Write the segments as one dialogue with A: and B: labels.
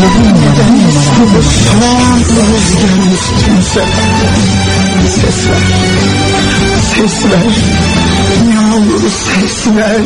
A: Ses ver, ne olur ses ver.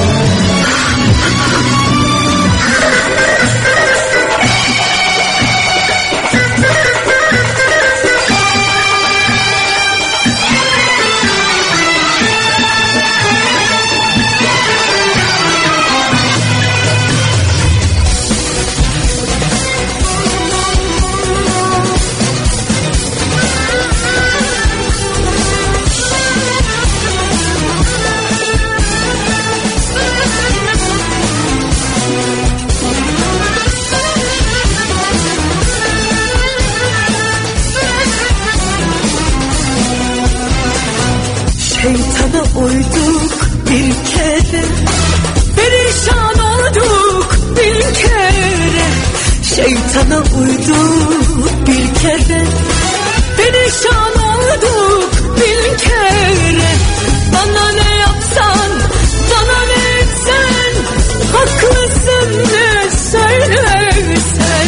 B: Şeytana uyduk bir kere, perişan olduk bir kere. Şeytana uyduk bir kere, perişan olduk bir kere. Bana ne yapsan, bana ne etsen, haklısın ne söylersen.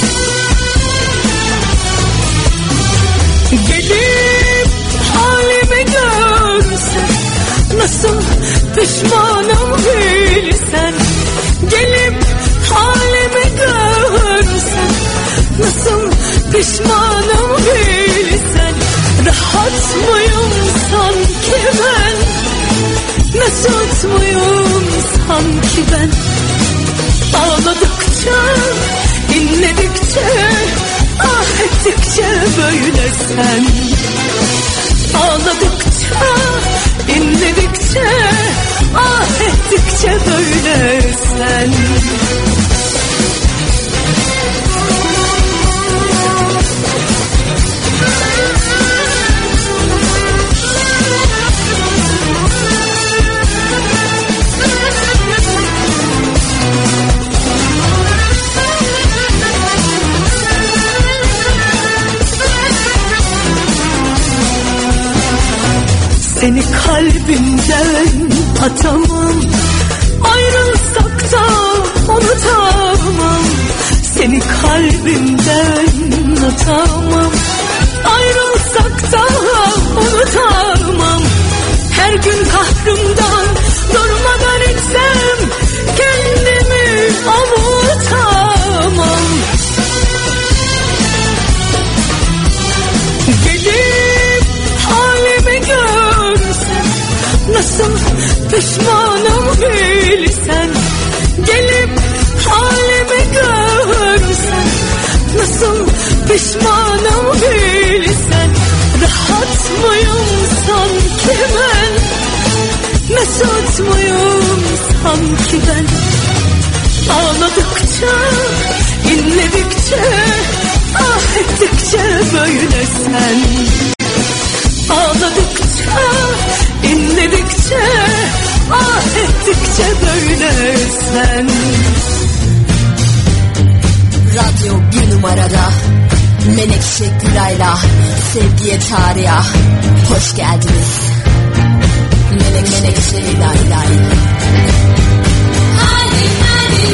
B: Gelip halimi görsen, nasıl pişmanım bilsen. Gelip halimi görsen, nasıl pişmanım bilsen. Rahat mıyım sanki ben, mesut muyum sanki ben. Ağladıkça, inledikçe, ah ettikçe böyle sen. Ağladıkça, inledikçe, ah ettikçe böyle sen. Seni kalbimden atamam, ayrılsak da unutamam. Seni kalbimden atamam, ayrılsak da unutamam. Her gün kahrımdan durmadan etsem, kendimi avutamam. Gelip halimi görsen, nasıl pişmanım bilsen. Gelip halimi görsen, nasıl pişmanım bilsen. Rahat mıyım sanki ben, mesut muyum sanki ben. Ağladıkça, inledikçe, ah ettikçe böyle sen. Ağladıkça, inledikçe, ah ettikçe böyle sen.
C: Radyo bir numarada Menekşe Gülay'la Sevgiye Tarihe hoş geldiniz. Menekşe Gülay'la. Hadi hadi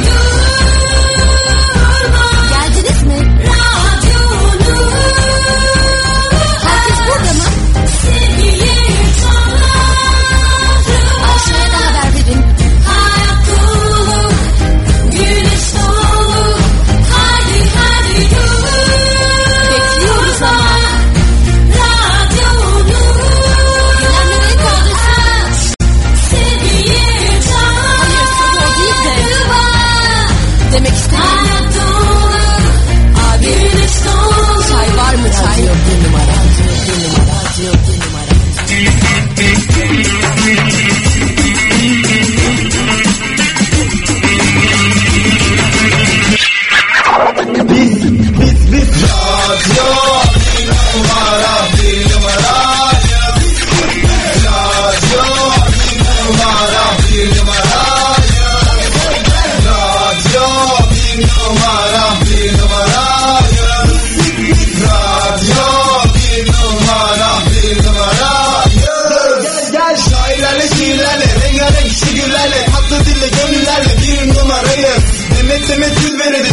C: durma. Geldiniz mi? Radyonu. Herkes burada mı? Sevgiye Tarihe. Aşağıya da haber verin. Hayat dolu, güneş dolu. Hadi hadi dur. Bekliyoruz ama. Radyonu. Gelenlere kalırsa. Sevgiye Tarihe. Hayır, o değil de. Demek istedim. Abi, güneş dolu. Çay var mı çay? Radyo bir numara. Radyo bir numara.
A: Radyo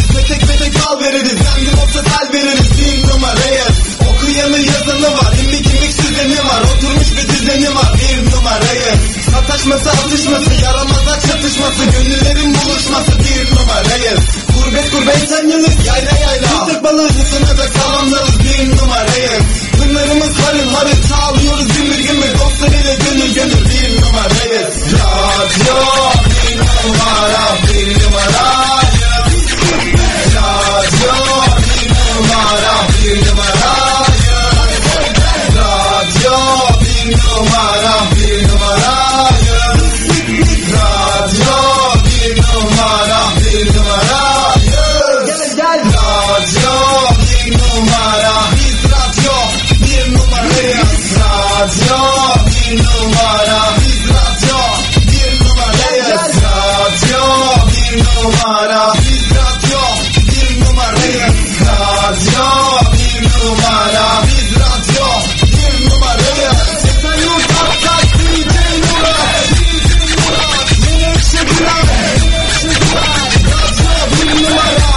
D: veririz, petek petek bal veririz, yangın olsa sel veririz, bir numarayız. Okuyanı yazanı var, imlik imlik süzeni var, oturmuş bir düzeni var, bir numarayız. Sataşması atışması, yaramazlar çatışması, gönüllerin buluşması, bir numarayız. Gurbet gurbet sen yanık, yayla yayla, Türk balığı ısınacak salamlarız, bir numarayız. Pınarımız harıl harıl, çağlıyoruz gümbür gümbür, dostlarıyla gönül gönül, bir numarayız. Radyo bir numara, bir numarayız. Radyo bir numara, bir numarayız. Radyo bir numara, bir numarayız. Radyo bir numara, bir numarayız. Radyo bir numara, biz radyo bir numarayız. Radyo bir numara, biz radyo bir numarayız. Radyo bir numara, biz radyo bir numarayız. Radyo bir numara, biz radyo bir numarayız. Sen yurt atsak DJ Murat, DJ Murat, yine Şebiray, Şebiray, radyo bir numara.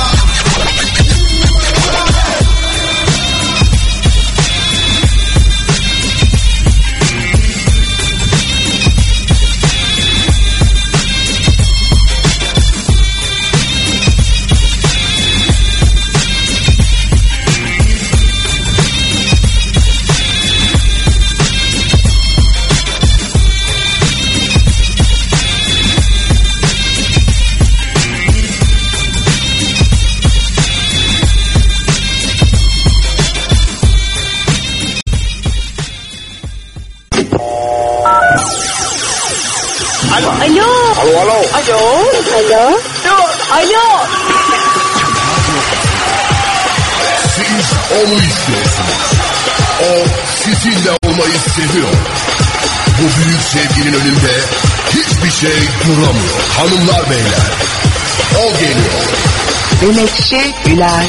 E: Siz onu istiyorsunuz. O sizinle olmayı seviyor. Bu büyük sevginin önünde hiçbir şey duramıyor. Hanımlar beyler, o geliyor.
A: Menekşe Gülay.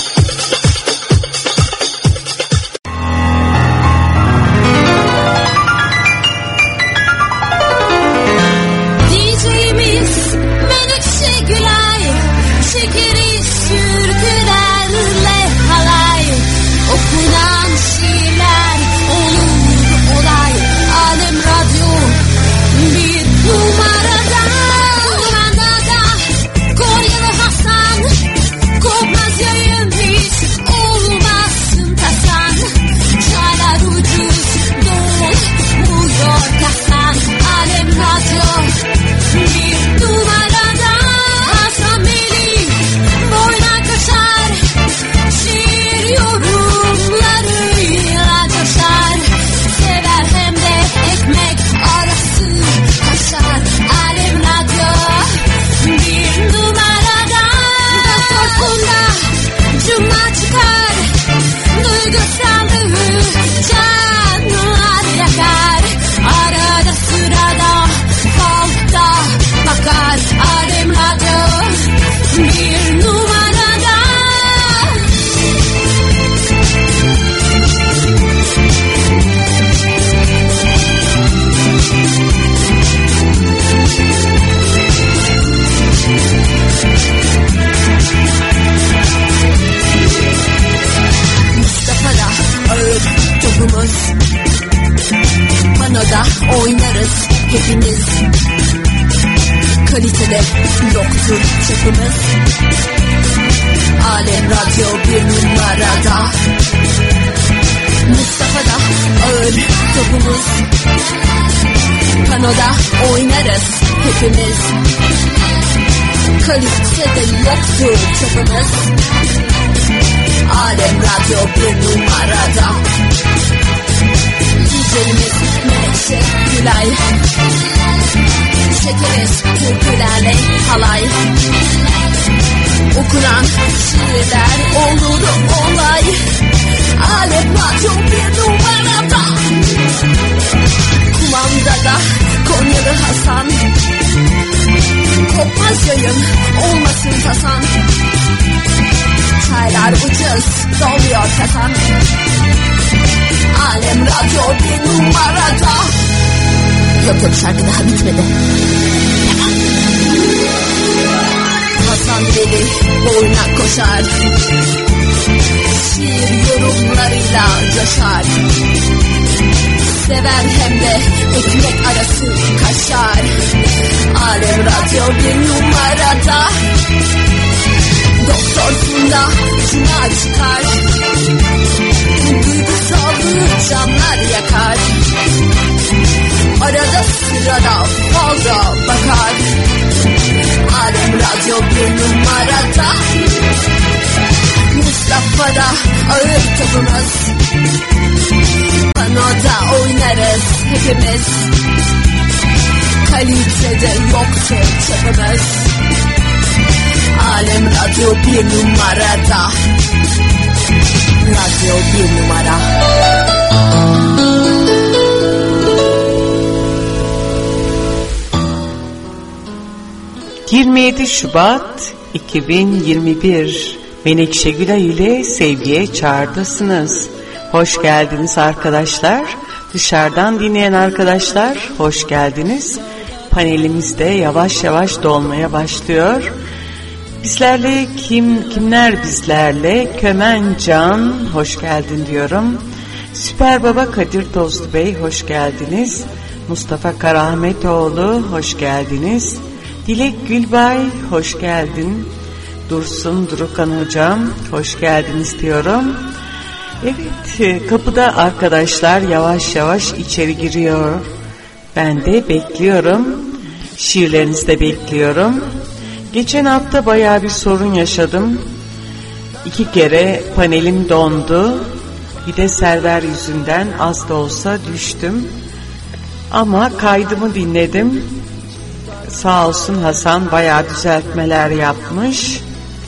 B: Kalitede yoktur çapımız. Alem Radyo bir numarada. Mustafa'da ağır topumuz. Panoda oynarız hepimiz. Kalitede yoktur çapımız. Alem Radyo bir numarada. DJ'imiz Menekşe Gülay. Çekeriz türkülerle halay. Okunan şiirler olur olay. Alem Radyo bir numarada. Kumandada Konyalı Hasan. Kopmaz yayın olmasın tasan. Çaylar ucuz doluyor kasan. Alem Radyo bir numarada. Yok şarkı daha bitmedi. Hasan deli boyuna koşar. Şiir yorumlarıyla coşar. Sever hem de ekmek arası kaşar. Alem Radyo bir numarada. Doktorsun da ucuna çıkar. Duygusallığı canlar yakar. Arada sırada fazla bakar. Alem Radyo bir numarada. Mustafa'da ağır topumuz. Panoda oynarız hepimiz. Kalitede yoktur çapımız. Alem Radyo bir numarada. Radyo bir numara.
F: 27 Şubat 2021 Menekşe Gülay ile Sevgiye Çağrı'dasınız. Hoş geldiniz arkadaşlar. Dışarıdan dinleyen arkadaşlar hoş geldiniz. Panelimiz de yavaş yavaş dolmaya başlıyor. Bizlerle kimler bizlerle? Kömen Can hoş geldin diyorum. Süper Baba Kadir Tozlu Bey hoş geldiniz. Mustafa Karahmetoğlu hoş geldiniz. Dilek Gülbay hoş geldin. Dursun Durukan Hocam hoş geldiniz diyorum. Evet, kapıda arkadaşlar yavaş yavaş içeri giriyor. Ben de bekliyorum. Şiirlerinizi de bekliyorum. Geçen hafta bayağı bir sorun yaşadım. 2 kere panelim dondu. Bir de server yüzünden az da olsa düştüm. Ama kaydımı dinledim. Sağ olsun Hasan bayağı düzeltmeler yapmış.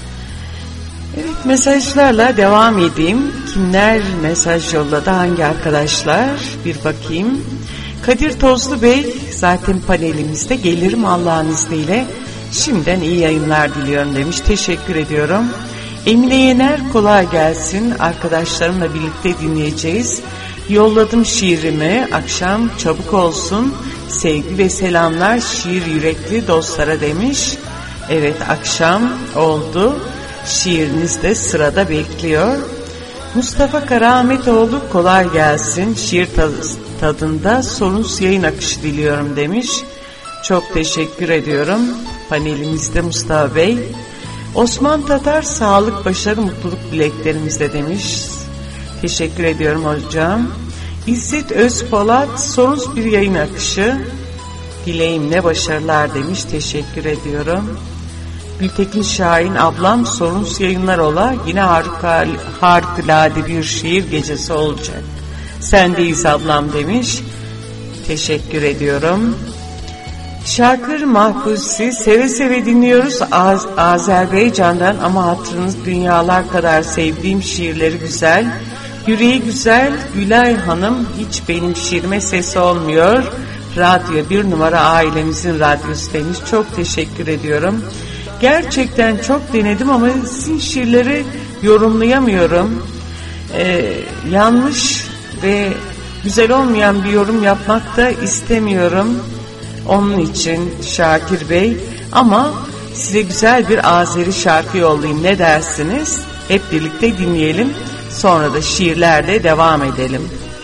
F: Evet, mesajlarla devam edeyim. Kimler mesaj yolladı, hangi arkadaşlar? Bir bakayım. Kadir Tozlu Bey zaten panelimizde, gelirim Allah'ın izniyle. Şimdiden iyi yayınlar diliyorum demiş. Teşekkür ediyorum. Emine Yener kolay gelsin. Arkadaşlarımla birlikte dinleyeceğiz. Yolladım şiirimi. Akşam çabuk olsun. Sevgi ve selamlar şiir yürekli dostlara demiş. Evet, akşam oldu. Şiiriniz de sırada bekliyor. Mustafa Karahmetoğlu kolay gelsin. Şiir tadında sorunsuz yayın akışı diliyorum demiş. Çok teşekkür ediyorum. Panelimizde Mustafa Bey. Osman Tatar sağlık, başarı, mutluluk dileklerimizle demiş. Teşekkür ediyorum hocam. İzzet Özpolat sorunsuz bir yayın akışı dileğimle başarılar demiş. Teşekkür ediyorum. Gültekin Şahin ablam sorunsuz yayınlar ola, yine harikulade bir şiir gecesi olacak. Sendeyiz ablam demiş. Teşekkür ediyorum. Şarkır Mahfuzi seve seve dinliyoruz Azerbaycan'dan, ama hatırınız dünyalar kadar sevdiğim şiirleri güzel. Yüreği güzel Gülay Hanım, hiç benim şiirime sesi olmuyor. Radyo bir numara ailemizin radyosu demiş. Çok teşekkür ediyorum. Gerçekten çok denedim ama sizin şiirleri yorumlayamıyorum. Yanlış ve güzel olmayan bir yorum yapmak da istemiyorum. Onun için Şakir Bey, ama size güzel bir Azeri şarkı yollayayım, ne dersiniz? Hep birlikte dinleyelim. Sonra da şiirlerle devam edelim.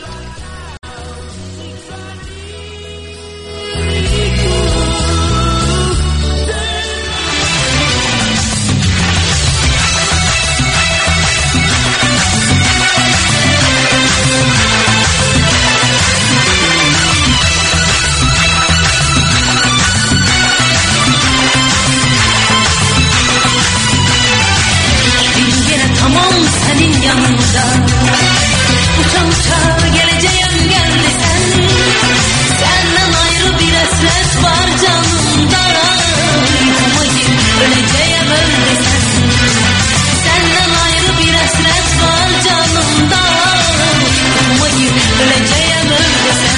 C: Uça uça geleceğim geldi sen. Senden ayrı bir hasret var canımda. Yıkıma gir öleceğim öldü sen. Senden ayrı bir hasret var canımda. Yıkıma gir öleceğim öldü sen.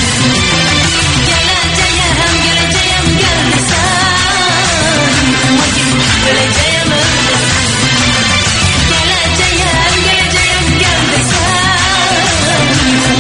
C: Geleceğim geldi sen. Yıkıma gir öleceğim öldü sen. Geleceğim geldi sen.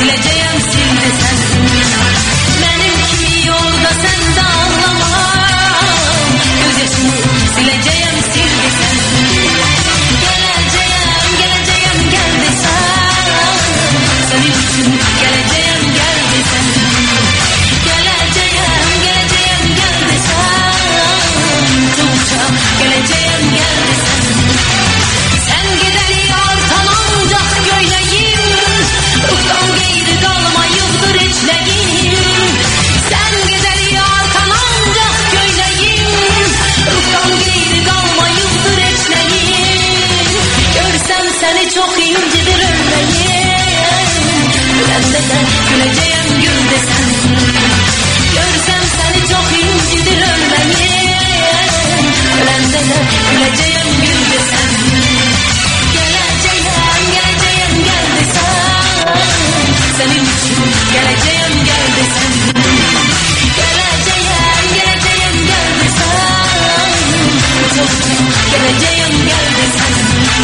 C: güleceğim sil desen. Benim kimi yolda sen de ağlama, gözyaşımı sileceğim sil desen. Geleceğim, geleceğim gel desen, senin için geleceğim gel desen. Geleceğim, geleceğim gel desen, çokça geleceğim gel desen. Sen gideli artan ancak göyleyim, ruhtan geri kalmayıptır içleyim. Sen gideli artan ancak göyleyim, ruhtan geri kalmayıptır içleyim. Görsem seni çok incidir ölmeyim, ölende de güleceğim gül desen. Görsem seni çok incidir ölmeyim, ölende de güleceğim gül desen. Geleceğim, geleceğim gel desen, senin için geleceğim gel desen. Geleceğim, geleceğim gel desen, çok geleceğim gel desen.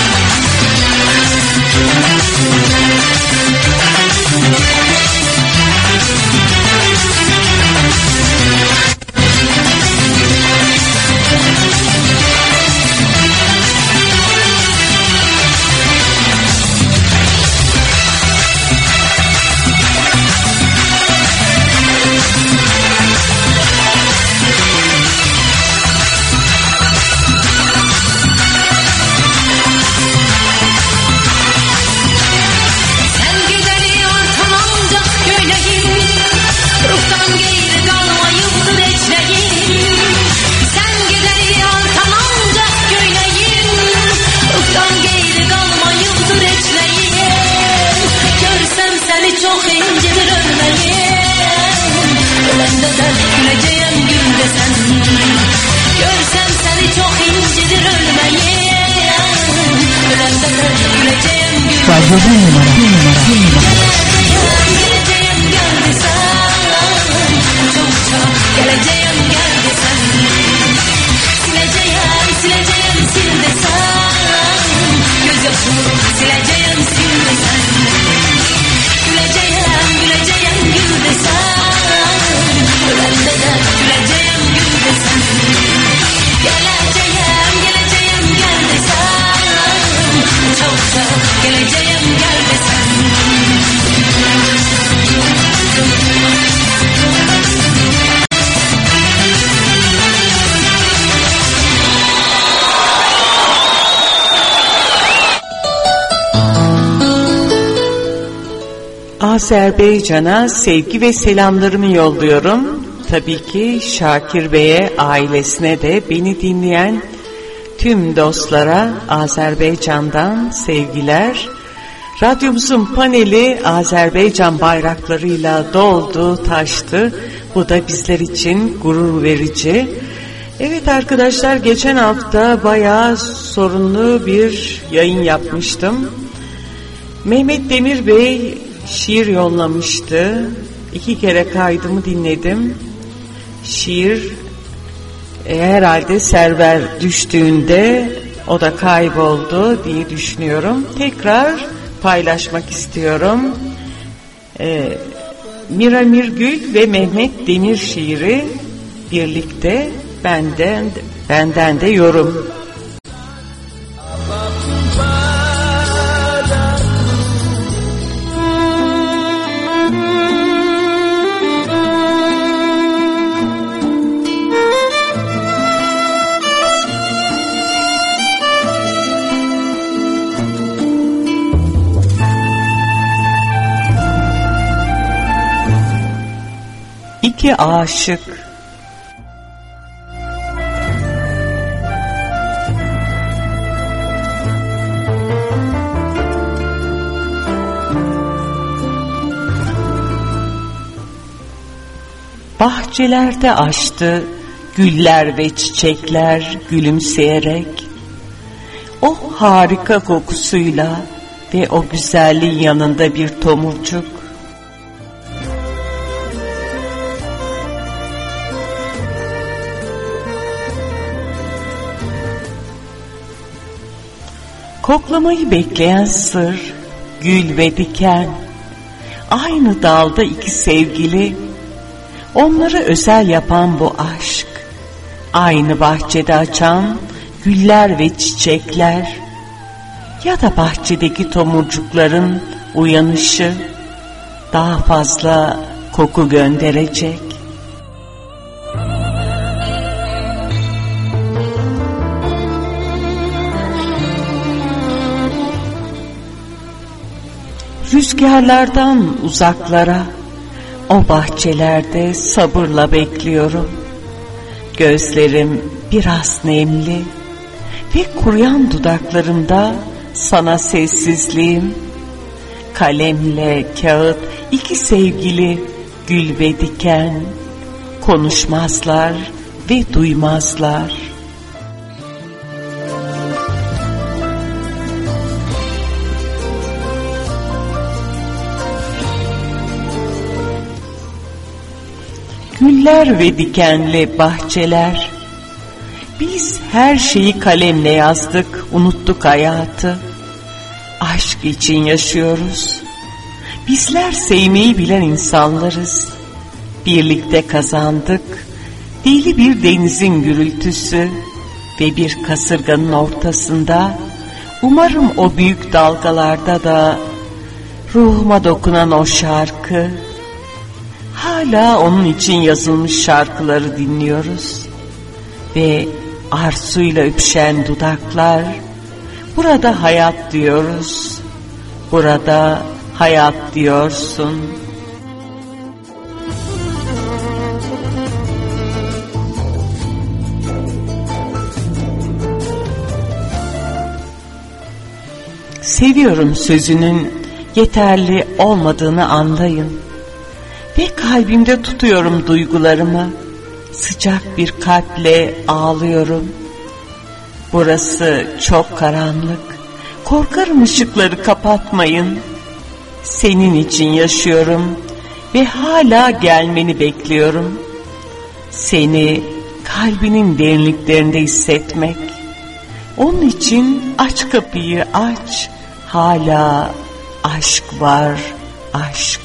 C: Çok incidir ölmeyim, ölende de güleceğim gül desen. Görsem seni çok incidir ölmeyim, ölende de güleceğim gül desen. Geleceğim gel desen, çokça geleceğim gel desen. Sileceğim, sileceğim sil desen, gözyaşımı sileceğim sil desen. Güleceğim, güleceğim gül desen, ölende de güleceğim gül desen. Geleceğim, geleceğim gel desen, çokça geleceğim gel desen.
F: Azerbaycan'a sevgi ve selamlarımı yolluyorum. Tabii ki Şakir Bey'e, ailesine de, beni dinleyen tüm dostlara Azerbaycan'dan sevgiler. Radyomuzun paneli Azerbaycan bayraklarıyla doldu, taştı. Bu da bizler için gurur verici. Evet arkadaşlar, geçen hafta bayağı sorunlu bir yayın yapmıştım. Mehmet Demir Bey şiir yollamıştı. 2 kere kaydımı dinledim. Şiir herhalde server düştüğünde o da kayboldu diye düşünüyorum. Tekrar paylaşmak istiyorum. Mira Mirgül ve Mehmet Demir şiiri birlikte, benden de yorum. İki aşık. Bahçelerde açtı güller ve çiçekler gülümseyerek. O harika kokusuyla ve o güzelliğin yanında bir tomurcuk. Koklamayı bekleyen sır, gül ve diken, aynı dalda iki sevgili, onları özel yapan bu aşk, aynı bahçede açan güller ve çiçekler ya da bahçedeki tomurcukların uyanışı daha fazla koku gönderecek. Rüzgarlardan uzaklara, o bahçelerde sabırla bekliyorum. Gözlerim biraz nemli ve kuruyan dudaklarımda sana sessizliğim. Kalemle kağıt iki sevgili, gül ve diken, konuşmazlar ve duymazlar. Güller ve dikenli bahçeler, biz her şeyi kalemle yazdık, unuttuk hayatı. Aşk için yaşıyoruz. Bizler sevmeyi bilen insanlarız. Birlikte kazandık. Deli bir denizin gürültüsü ve bir kasırganın ortasında, umarım o büyük dalgalarda da ruhuma dokunan o şarkı, hala onun için yazılmış şarkıları dinliyoruz ve arzuyla öpüşen dudaklar, burada hayat diyoruz, burada hayat diyorsun. Seviyorum sözünün yeterli olmadığını anlayın ve kalbimde tutuyorum duygularımı, sıcak bir kalple ağlıyorum. Burası çok karanlık, korkarım ışıkları kapatmayın. Senin için yaşıyorum ve hala gelmeni bekliyorum. Seni kalbinin derinliklerinde hissetmek. Onun için aç kapıyı, aç. Hala aşk var, aşk.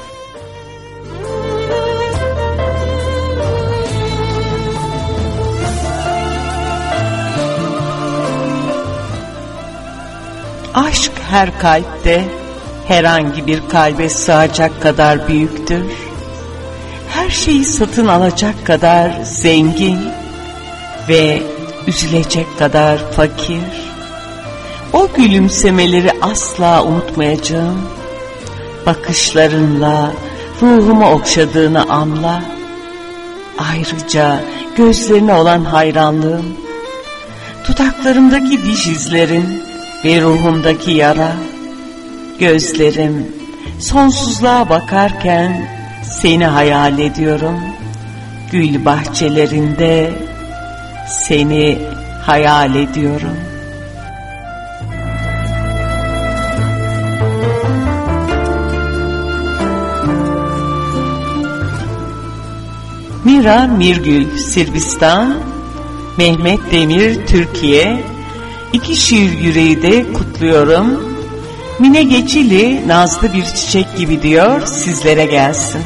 F: Aşk her kalpte, herhangi bir kalbe sığacak kadar büyüktür. Her şeyi satın alacak kadar zengin ve üzülecek kadar fakir. O gülümsemeleri asla unutmayacağım. Bakışlarınla ruhumu okşadığını anla. Ayrıca gözlerine olan hayranlığım, dudaklarımdaki diş izlerin ve ruhumdaki yara. Gözlerim sonsuzluğa bakarken seni hayal ediyorum. Gül bahçelerinde seni hayal ediyorum. Mira Mirgül, Sırbistan. Mehmet Demir, Türkiye. İki şiir yüreği de kutluyorum. Mine Geçili, nazlı bir çiçek gibi diyor, sizlere gelsin.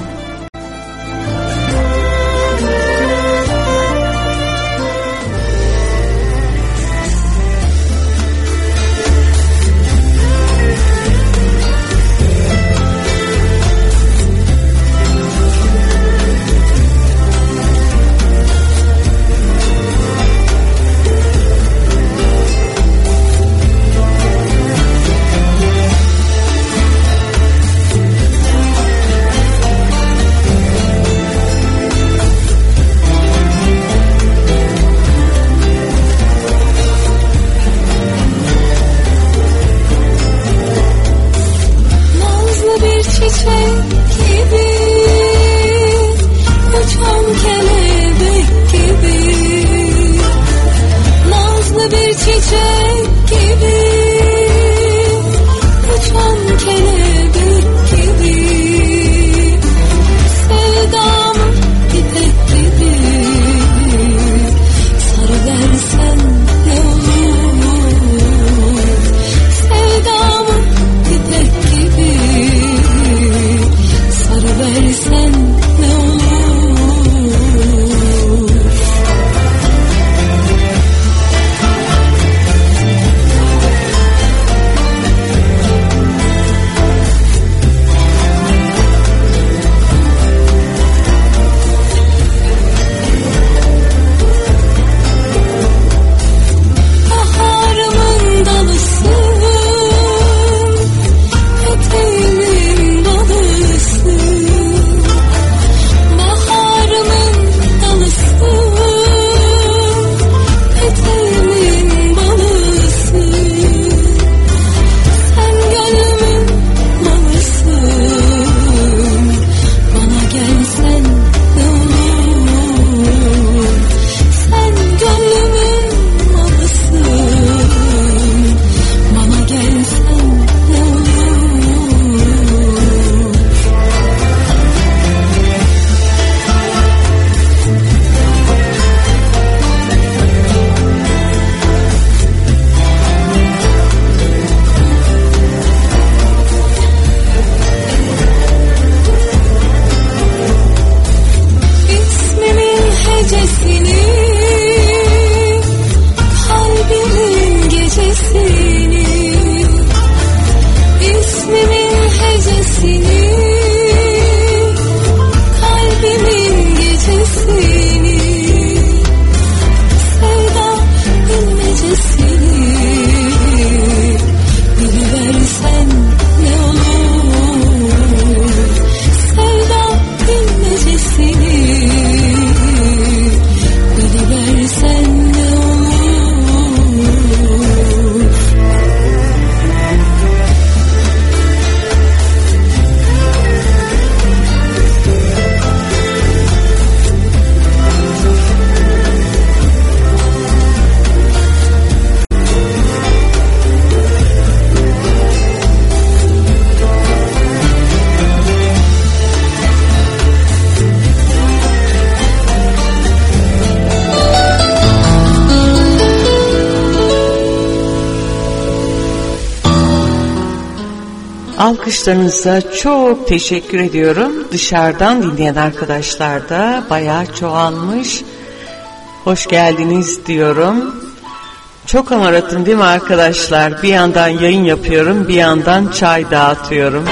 F: Alkışlarınıza çok teşekkür ediyorum. Dışarıdan dinleyen arkadaşlar da bayağı çoğalmış. Hoş geldiniz diyorum. Çok hamaratım değil mi arkadaşlar? Bir yandan yayın yapıyorum, bir yandan çay dağıtıyorum.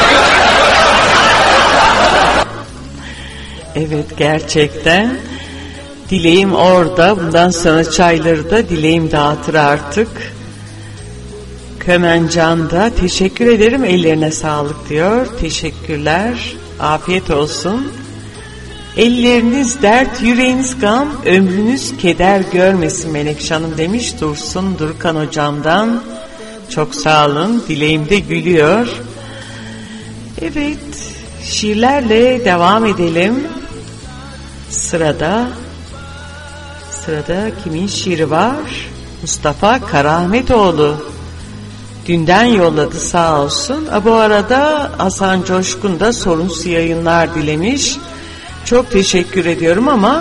F: Evet, gerçekten. Dileğim orada. Bundan sonra çayları da dileğim dağıtır artık. Kömencan da teşekkür ederim, ellerine sağlık diyor. Teşekkürler, afiyet olsun. Elleriniz dert, yüreğiniz gam, ömrünüz keder görmesin Menekşe Hanım demiş Dursun Durkan hocamdan. Çok sağ olun, dileğim de gülüyor. Evet, şiirlerle devam edelim. Sırada kimin şiiri var? Mustafa Karahmetoğlu. Dünden yolladı sağ olsun. Bu arada Hasan Coşkun da sorunsuz yayınlar dilemiş. Çok teşekkür ediyorum ama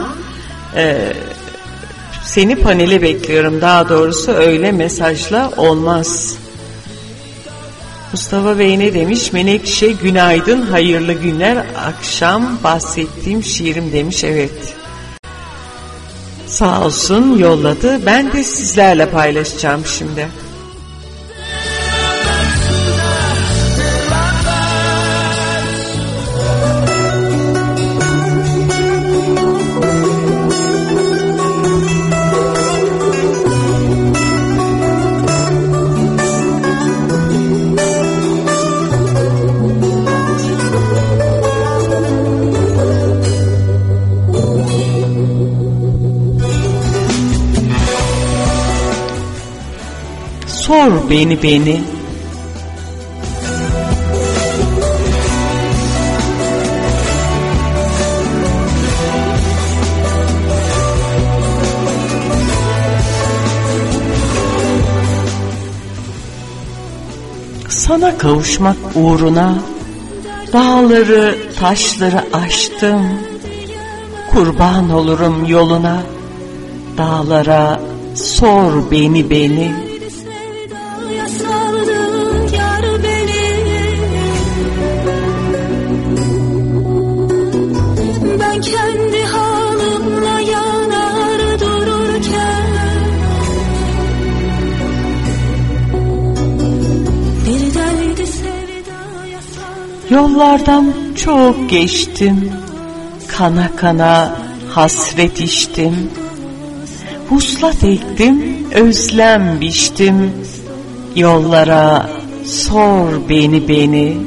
F: seni panele bekliyorum. Daha doğrusu öyle mesajla olmaz. Mustafa Bey ne demiş? Menekşe günaydın, hayırlı günler. Akşam bahsettiğim şiirim demiş. Evet. Sağ olsun yolladı. Ben de sizlerle paylaşacağım şimdi. Sor beni. Sana kavuşmak uğruna dağları, taşları aştım. Kurban olurum yoluna, dağlara sor beni. Yollardan çok geçtim, kana kana hasret içtim. Vuslat ektim, özlem biçtim. Yollara sor beni.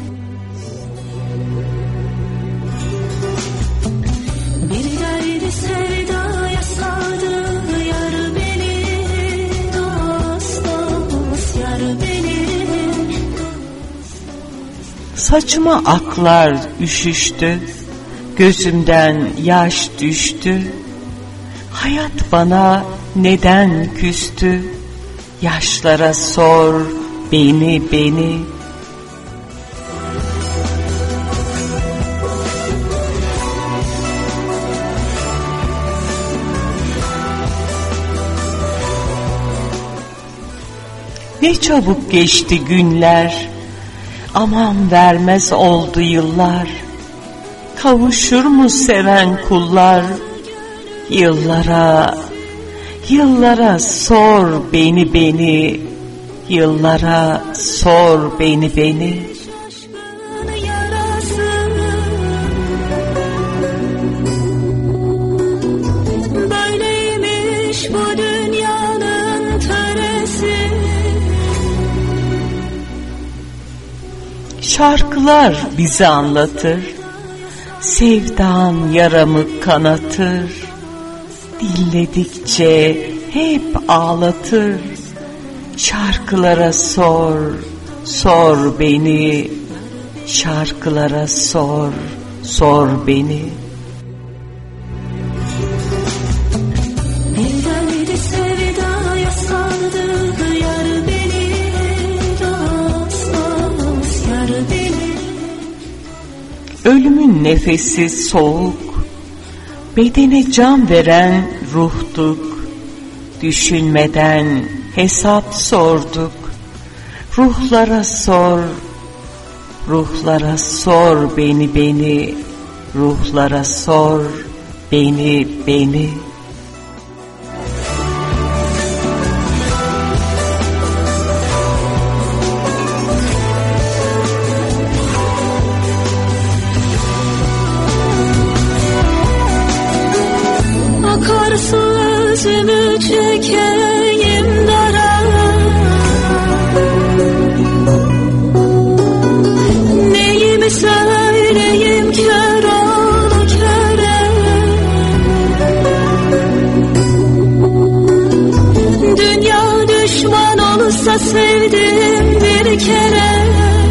F: Saçıma aklar üşüştü, gözümden yaş düştü. Hayat bana neden küstü? Yaşlara sor beni. Ne çabuk geçti günler, aman vermez oldu yıllar. Kavuşur mu seven kullar? Yıllara sor beni. Yıllara sor beni.
C: Böyleymiş bu dünyanın töresi.
F: Şarkılar bizi anlatır, sevdan yaramı kanatır. Dinledikçe hep ağlatır. Şarkılara sor beni. Şarkılara sor beni.
C: Bir derdi sevdaya sardı yar beni, dost yar beni.
F: Ölümün nefesi soğuk, bedene can veren ruhduk. Düşünmeden hesap sorduk. Ruhlara Ruhlara sor beni, ruhlara sor beni.
C: Sözümü çekeyim dara, neyimi söyleyeyim kör ol köre. Dünya düşman olsa sevdim bir kere.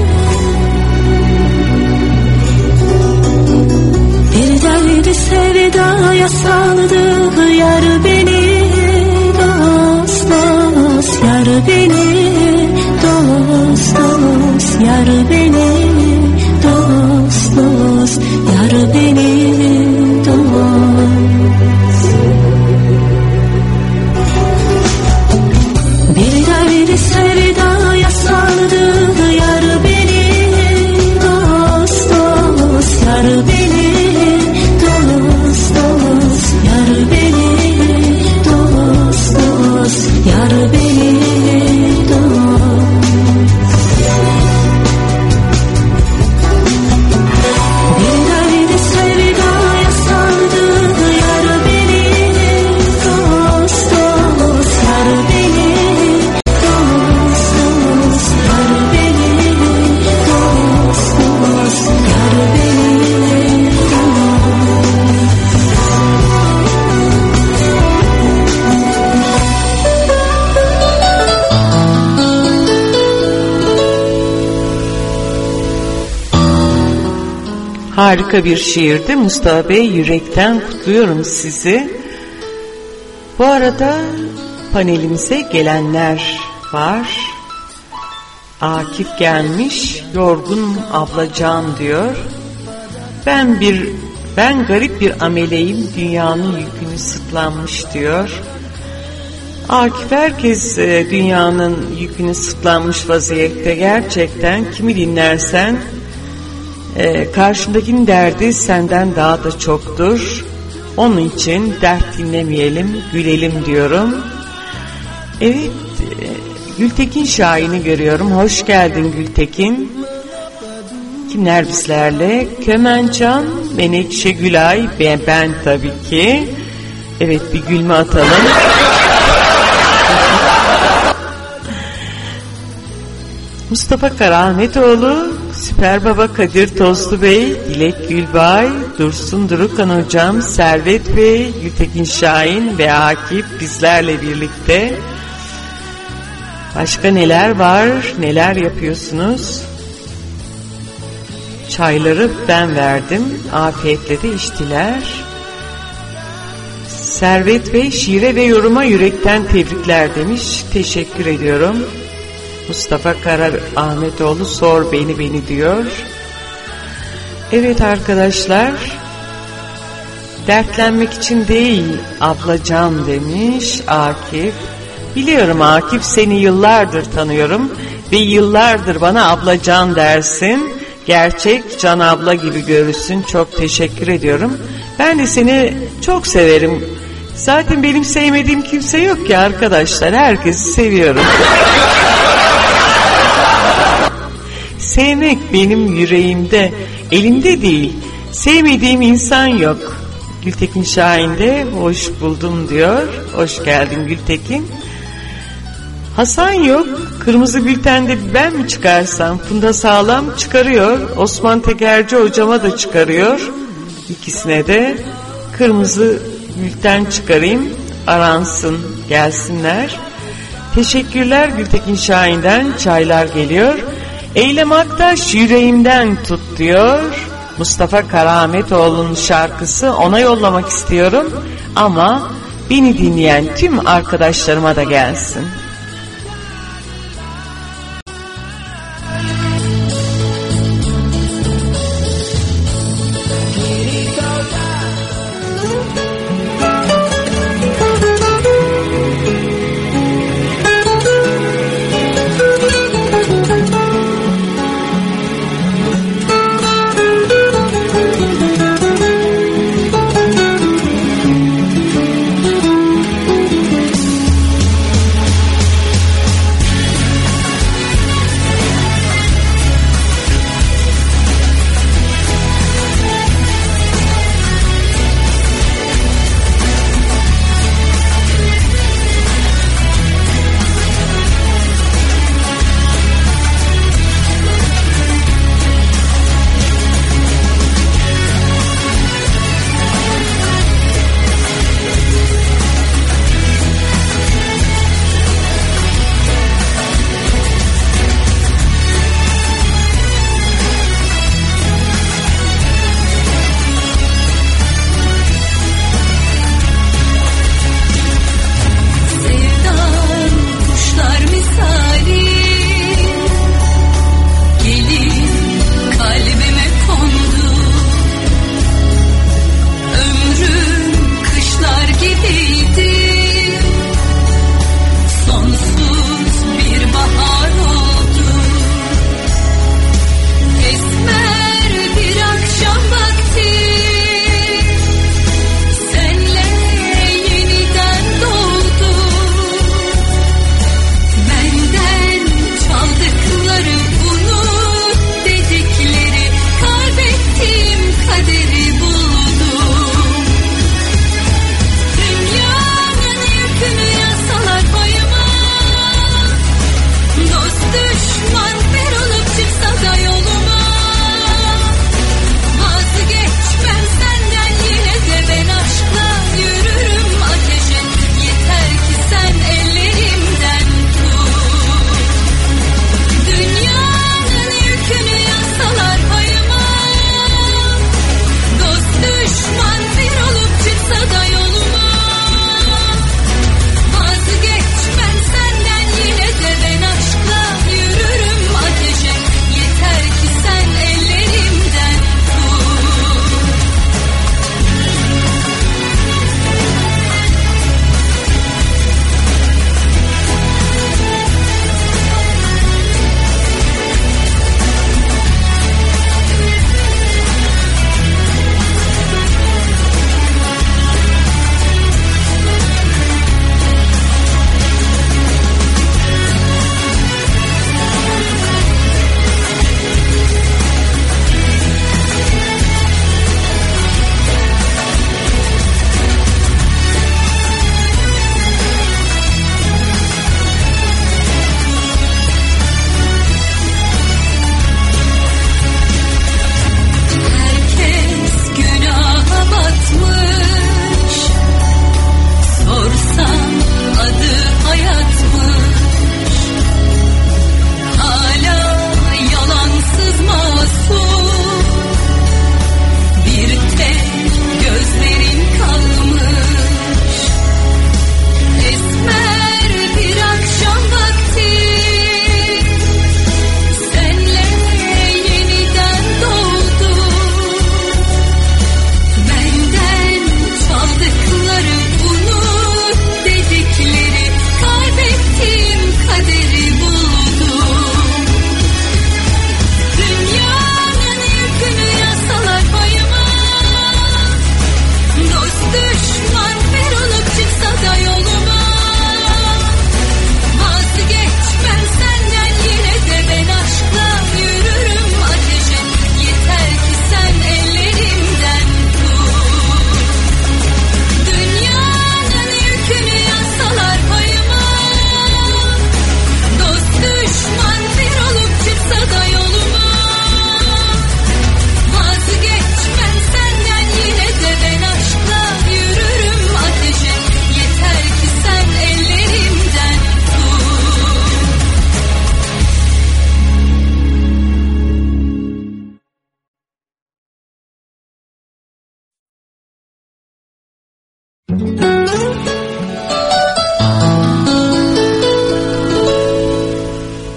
C: Bir derdi sevdaya saldı yar beni, dost dost yar beni, dost dost yar beni, dost dost yar beni, dost. Bir derdi sevdaya saldı yar beni, dost dost yar beni, dost dost yar beni, dost dost yar beni, dost. Bir derdi sevdaya sardı yar beni, dost dost yar beni, dost dost yar beni, dost dost yar beni, dost.
F: Harika bir şiirdi. Mustafa Bey, yürekten kutluyorum sizi. Bu arada panelimize gelenler var. Akif gelmiş, yorgun ablacan diyor. Ben garip bir ameleyim, dünyanın yükünü sırtlanmış diyor. Akif, herkes dünyanın yükünü sırtlanmış vaziyette. Gerçekten kimi dinlersen karşındakinin derdi senden daha da çoktur. Onun için dert dinlemeyelim, gülelim diyorum. Evet, Gültekin Şahin'i görüyorum. Hoş geldin Gültekin. Kimler bizlerle? Kömencan, Menekşe Gülay ve ben tabii ki. Evet, bir gülme atalım. Mustafa Karaahmetoğlu, Süper Baba Kadir Tozlu Bey, Dilek Gülbay, Dursun Durukan Hocam, Servet Bey, Gültekin Şahin ve Akif bizlerle birlikte. Başka neler var, neler yapıyorsunuz? Çayları ben verdim, afiyetle de içtiler. Servet Bey, şiire ve yoruma yürekten tebrikler demiş. Teşekkür ediyorum. Mustafa Karaahmetoğlu sor beni diyor. Evet arkadaşlar, dertlenmek için değil ablacan demiş Akif. Biliyorum Akif, seni yıllardır tanıyorum ve yıllardır bana ablacan dersin. Gerçek Can abla gibi görürsün. Çok teşekkür ediyorum. Ben de seni çok severim. Zaten benim sevmediğim kimse yok ki arkadaşlar. Herkesi seviyorum. Sevmek benim yüreğimde, elimde değil. Sevmediğim insan yok. Gültekin Şahin de hoş buldum diyor. Hoş geldin Gültekin. Hasan yok. Kırmızı bültende ben mi çıkarsam? Funda Sağlam çıkarıyor. Osman Tekerci hocama da çıkarıyor. İkisine de kırmızı bülten çıkarayım. Aransın, gelsinler. Teşekkürler Gültekin Şahin'den. Çaylar geliyor. Eylem Aktaş yüreğimden tut diyor. Mustafa Karaahmetoğlu'nun şarkısı, ona yollamak istiyorum. Ama beni dinleyen tüm arkadaşlarıma da gelsin.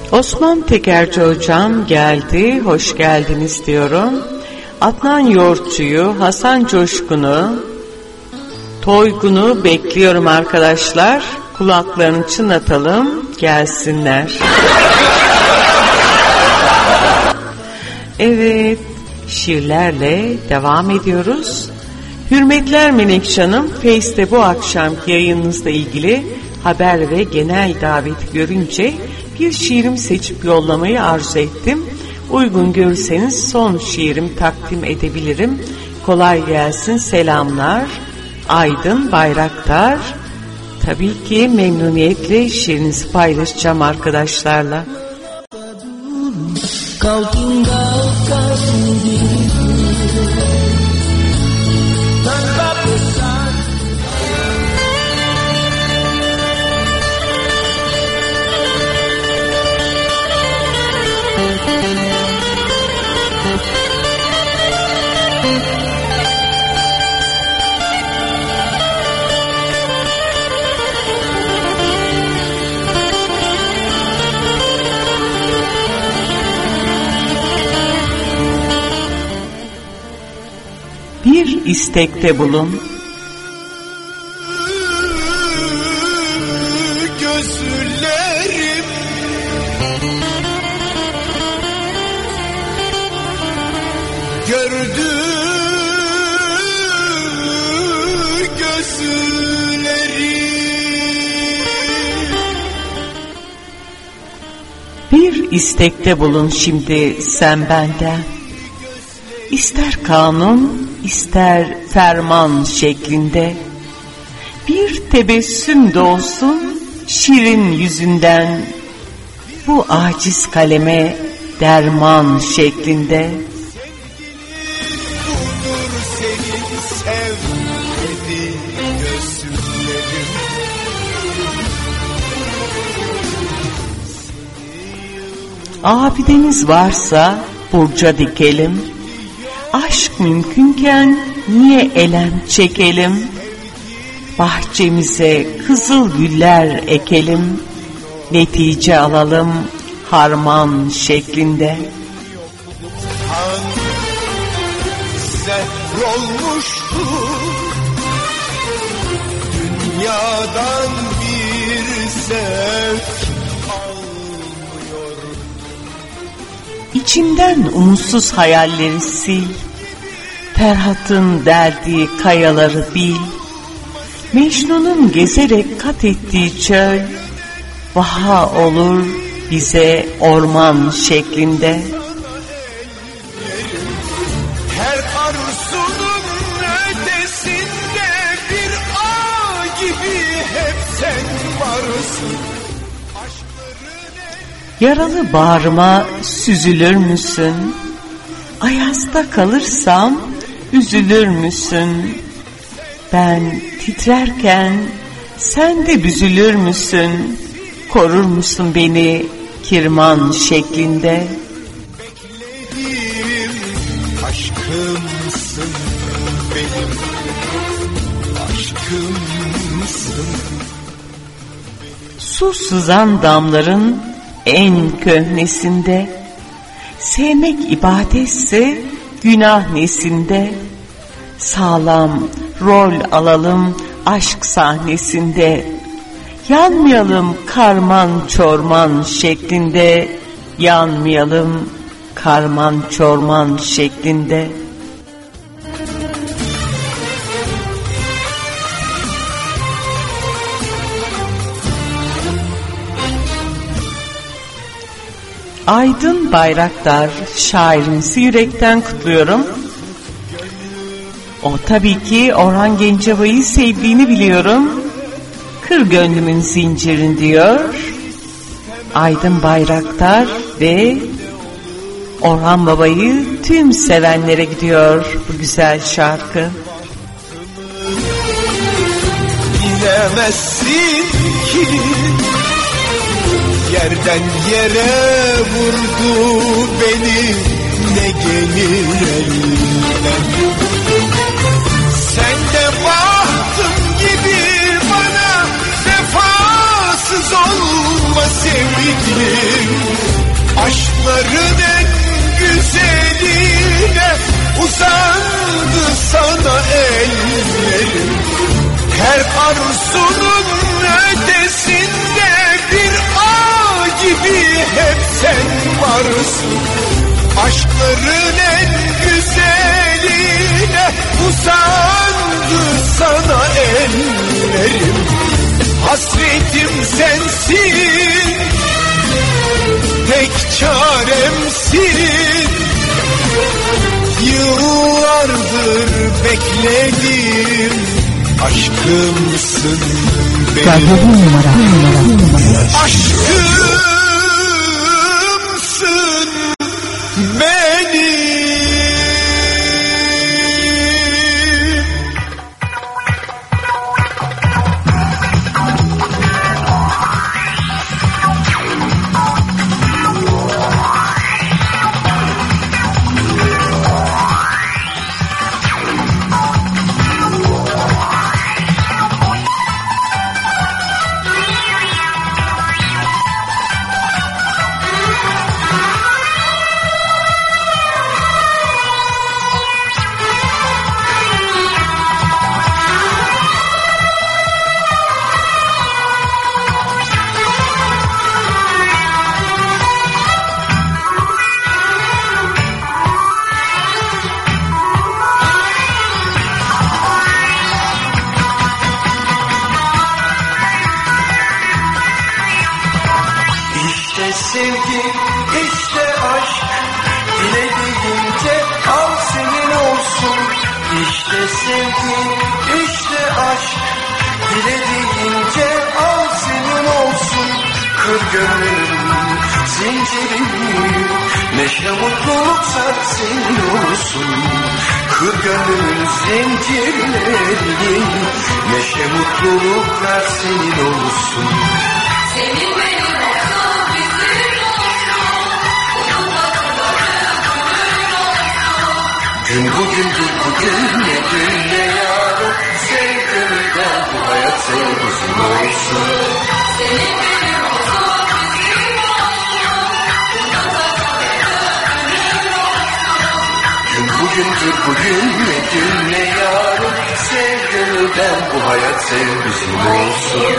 F: Osman Tekerci hocam geldi, hoş geldiniz diyorum. Adnan Yoğurtçu'yu, Hasan Coşkun'u, Toygun'u bekliyorum arkadaşlar. Kulaklarını çınlatalım, gelsinler. Evet, şiirlerle devam ediyoruz. Hürmetler Menekşe Hanım, Face'te bu akşamki yayınınızla ilgili haber ve genel davet görünce bir şiirimi seçip yollamayı arzu ettim. Uygun görürseniz son şiirimi takdim edebilirim. Kolay gelsin, selamlar. Aydın Bayraktar. Tabii ki memnuniyetle şiirinizi paylaşacağım arkadaşlarla.
A: Kau tinggalkan diriku tanpa pesan.
F: Bir istekte bulun.
D: Gözlerim gördü
F: Bir istekte bulun şimdi sen benden. İster kanun, ister ferman şeklinde. Bir tebessüm de olsun şirin yüzünden. Bu aciz kaleme derman şeklinde.
D: budur senin sevmedi gözlerim.
F: Abideniz varsa burca dikelim. Aşk mümkünken niye elem çekelim? Bahçemize kızıl güller ekelim. Netice alalım harman şeklinde.
D: Zehrolmuştu dünyadan bir zevk almıyor.
F: İçimden umutsuz hayalleri sil. Ferhat'ın derdi kayaları bil. Mecnun'un gezerek kat ettiği çöl vaha olur bize orman şeklinde.
D: Her arzunun ötesinde bir ağ gibi hep sen varsın.
F: Yaralı bağrıma süzülür müsün? Ayazda kalırsam üzülür müsün? Ben titrerken sen de büzülür müsün? Korur musun beni kirman şeklinde?
D: Beklediğim aşkımsın benim, aşkımsın.
F: Su sızan damların en köhnesinde, sevmek ibadetse günah nesinde, sağlam rol alalım aşk sahnesinde, yanmayalım karman çorman şeklinde, yanmayalım karman çorman şeklinde. Aydın Bayraktar şairimizi yürekten kutluyorum. O tabii ki Orhan Gencebay'ı sevdiğini biliyorum. Kır gönlümün zincirin diyor. Aydın Bayraktar ve Orhan Baba'yı tüm sevenlere gidiyor bu güzel şarkı.
D: Bilemezsin ki yerden yere vurdu beni, ne gelir elinden. Sen de bahtım gibi bana vefasız
G: Arsız olma sevgilim, aşkların en güzeline uzandı sana ellerim. Her arzunun ötesinde bir ağ gibi hep sen varsın. Aşkların en güzeline uzandı sana ellerim. Hasretim sensin, tek çaremsin. Yıllardır bekledim, aşkımsın benim. Aşkımsın benim.
H: Neşe mutluluk sarsın olsun, kır gönlümün zincirlerini. Neşe mutluluklar senin olsun.
C: Senin benim olsun, bizim olsun. Bunun hatırları olsun.
H: Gün bugündür bugün, ne dün ne yarın. Sev gönülden bu hayat sev bizim olsun.
C: Senin benim olsun, bizim olsun. Bunun hatırları olsun.
H: Gün bugündür bugün, ne dün ne yarın. Sev gönülden bu hayat sev bizim olsun.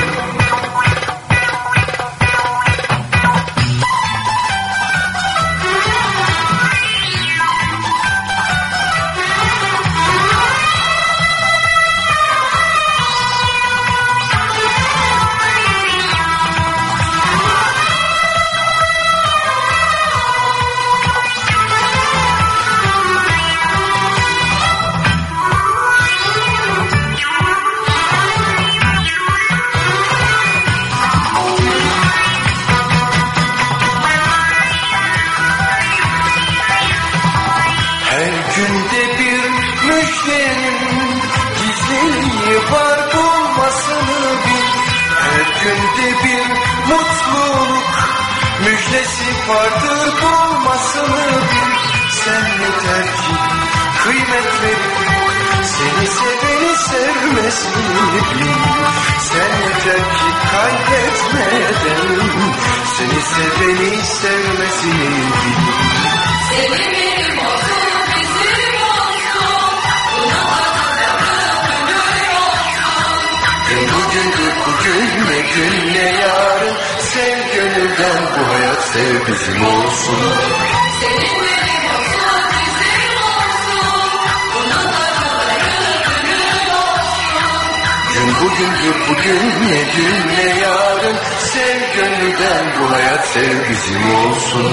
G: Vardır bulmasını bil. Sen yeter ki kıymet verip seni seveni sevmesini bil. Sen yeter ki kaybetmeden seni seveni sevmesini bil.
C: Senin benim olsun, bizim olsun. Buna hatırlarım gönül olsun.
G: Gün bugündür bugün, ne gün ne yarın. Sev gönülden bu hayat sev bizim olsun.
C: Senin benim olsun, bizim olsun. Buna hatırlarım gönül olsun.
G: Gün bugündür bugün, ne gün ne yarın. Sev gönülden bu hayat sev bizim olsun.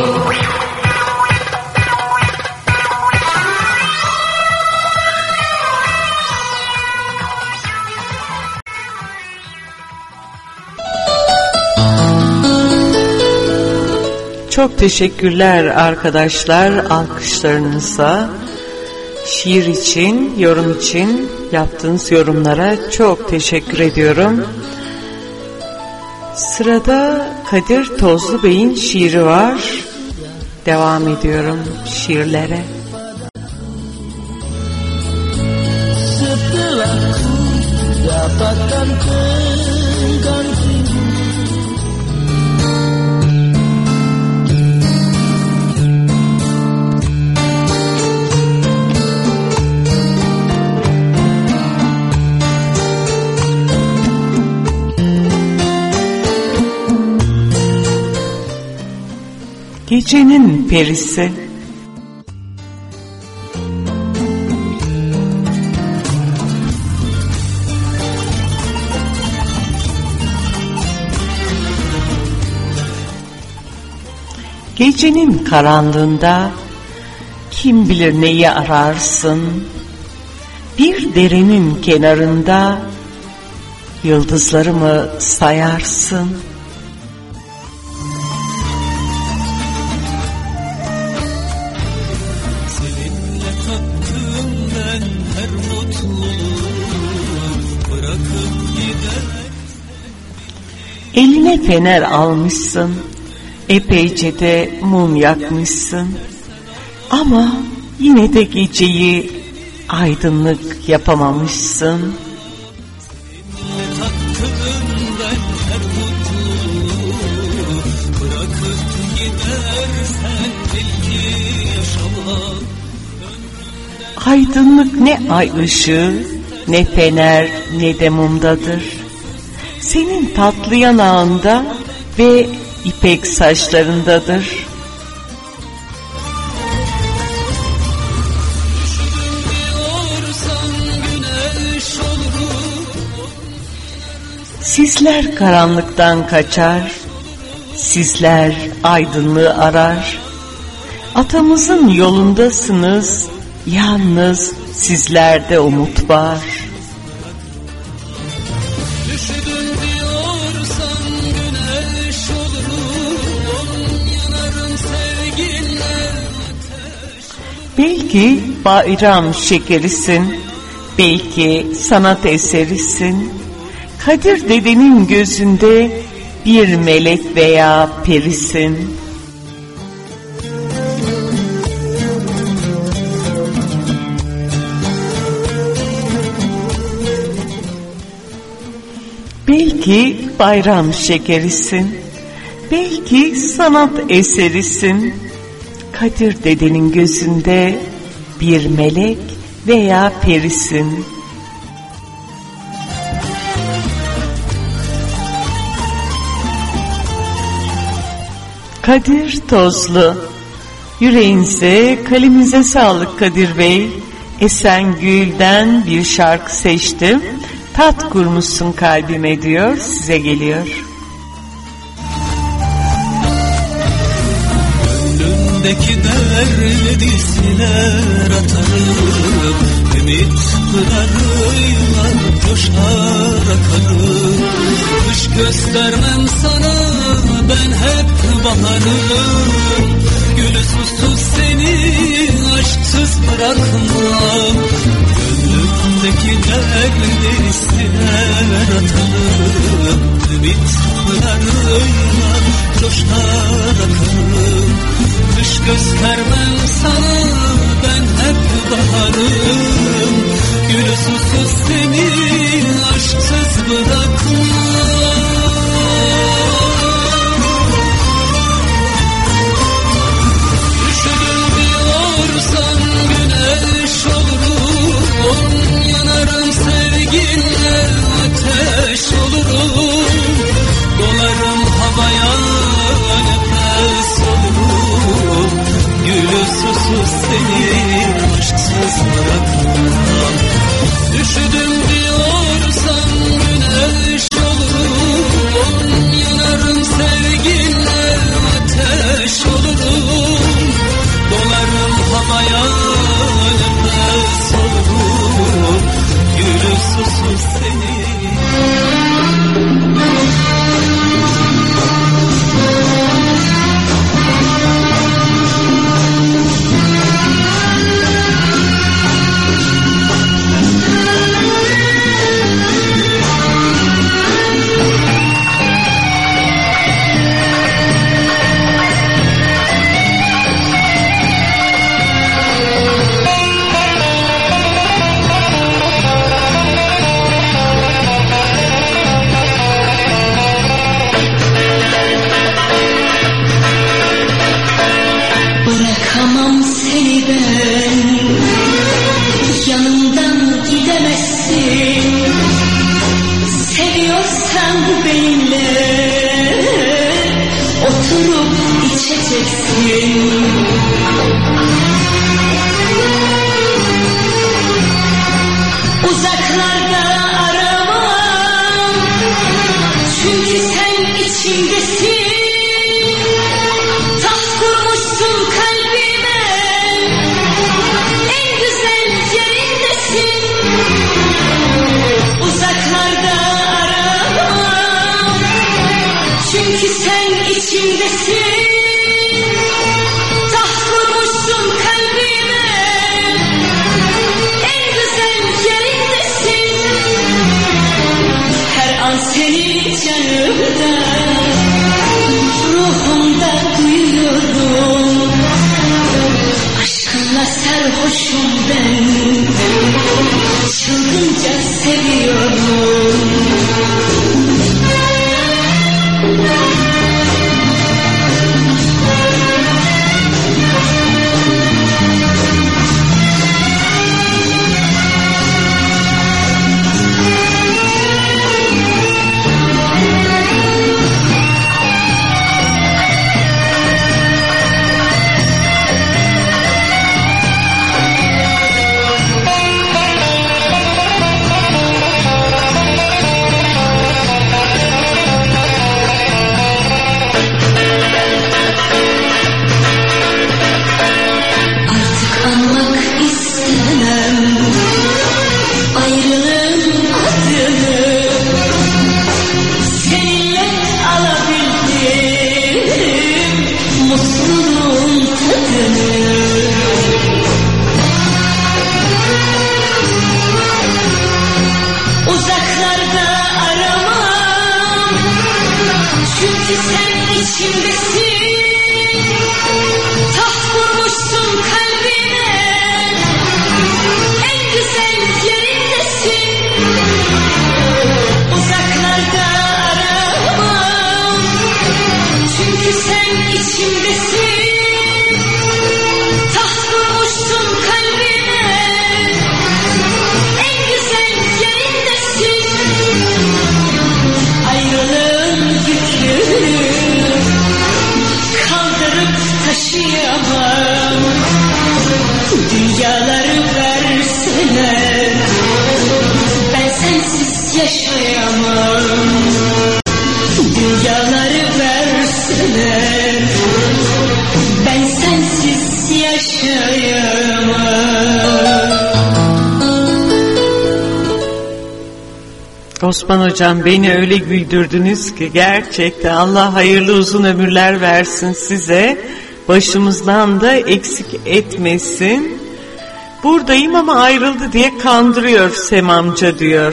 F: Çok teşekkürler arkadaşlar alkışlarınıza, şiir için, yorum için yaptığınız yorumlara çok teşekkür ediyorum. Sırada Kadir Tozlu Bey'in şiiri var. Devam ediyorum şiirlere.
A: Setelah ku dapatkan pengganti
F: Gecenin perisi. Gecenin karanlığında kim bilir neyi ararsın? Bir derenin kenarında yıldızları mı sayarsın?
I: Seninle tattım ben her mutluluğu, bırakıp gider.
F: Eline fener almışsın, epeyce de mum yakmışsın. Ama yine de geceyi aydınlık yapamamışsın. Aydınlık ne ay ışığı, ne fener, ne de mumdadır. Senin tatlı yanağında ve ipek saçlarındadır. Sizler karanlıktan kaçar, sizler aydınlığı arar. Atamızın yolundasınız, yalnız sizlerde umut var. Belki bayram şekerisin, belki sanat eserisin. Kadir dedenin gözünde bir melek veya perisin. Belki bayram şekerisin, belki sanat eserisin. Kadir dedenin gözünde bir melek veya perisin. Kadir Tozlu. Yüreğinize, kalemize sağlık Kadir Bey. Esengül'den bir şarkı seçtim. Tat kurmuşsun kalbime diyor, size geliyor.
I: Gönlümdeki derdi siler atarım, ümit pınarıyla coşar akarım. Kış göstermem sana ben hep baharım, gülü susuz seni aşksız bırakmam. Gönlümdeki derdi siler atarım, ümit pınarıyla coşar akarım. Kış göstermem sana ben hep baharım, gülü susuz seni aşksız bırakmam. Üşüdüm güneş olurum, yanarım sevginle ateş olurum. Dolarım havaya nefes olurum, gülü susuz
C: bileceksin. Uzaklarda aramam, çünkü sen içimdesin. Taht kurmuşsun kalbime, en güzel yerindesin. Uzaklarda aramam, çünkü sen içimdesin. Taht kurmuşsun kalbime, en güzel yerindesin. Her an seni canımda, ruhumda duyuyorum. Aşkınla sarhoşum ben, çılgınca seviyorum.
F: Osman Hocam, beni öyle güldürdünüz ki gerçekten Allah hayırlı uzun ömürler versin size. Başımızdan da eksik etmesin. Buradayım ama ayrıldı diye kandırıyor Sem amca diyor.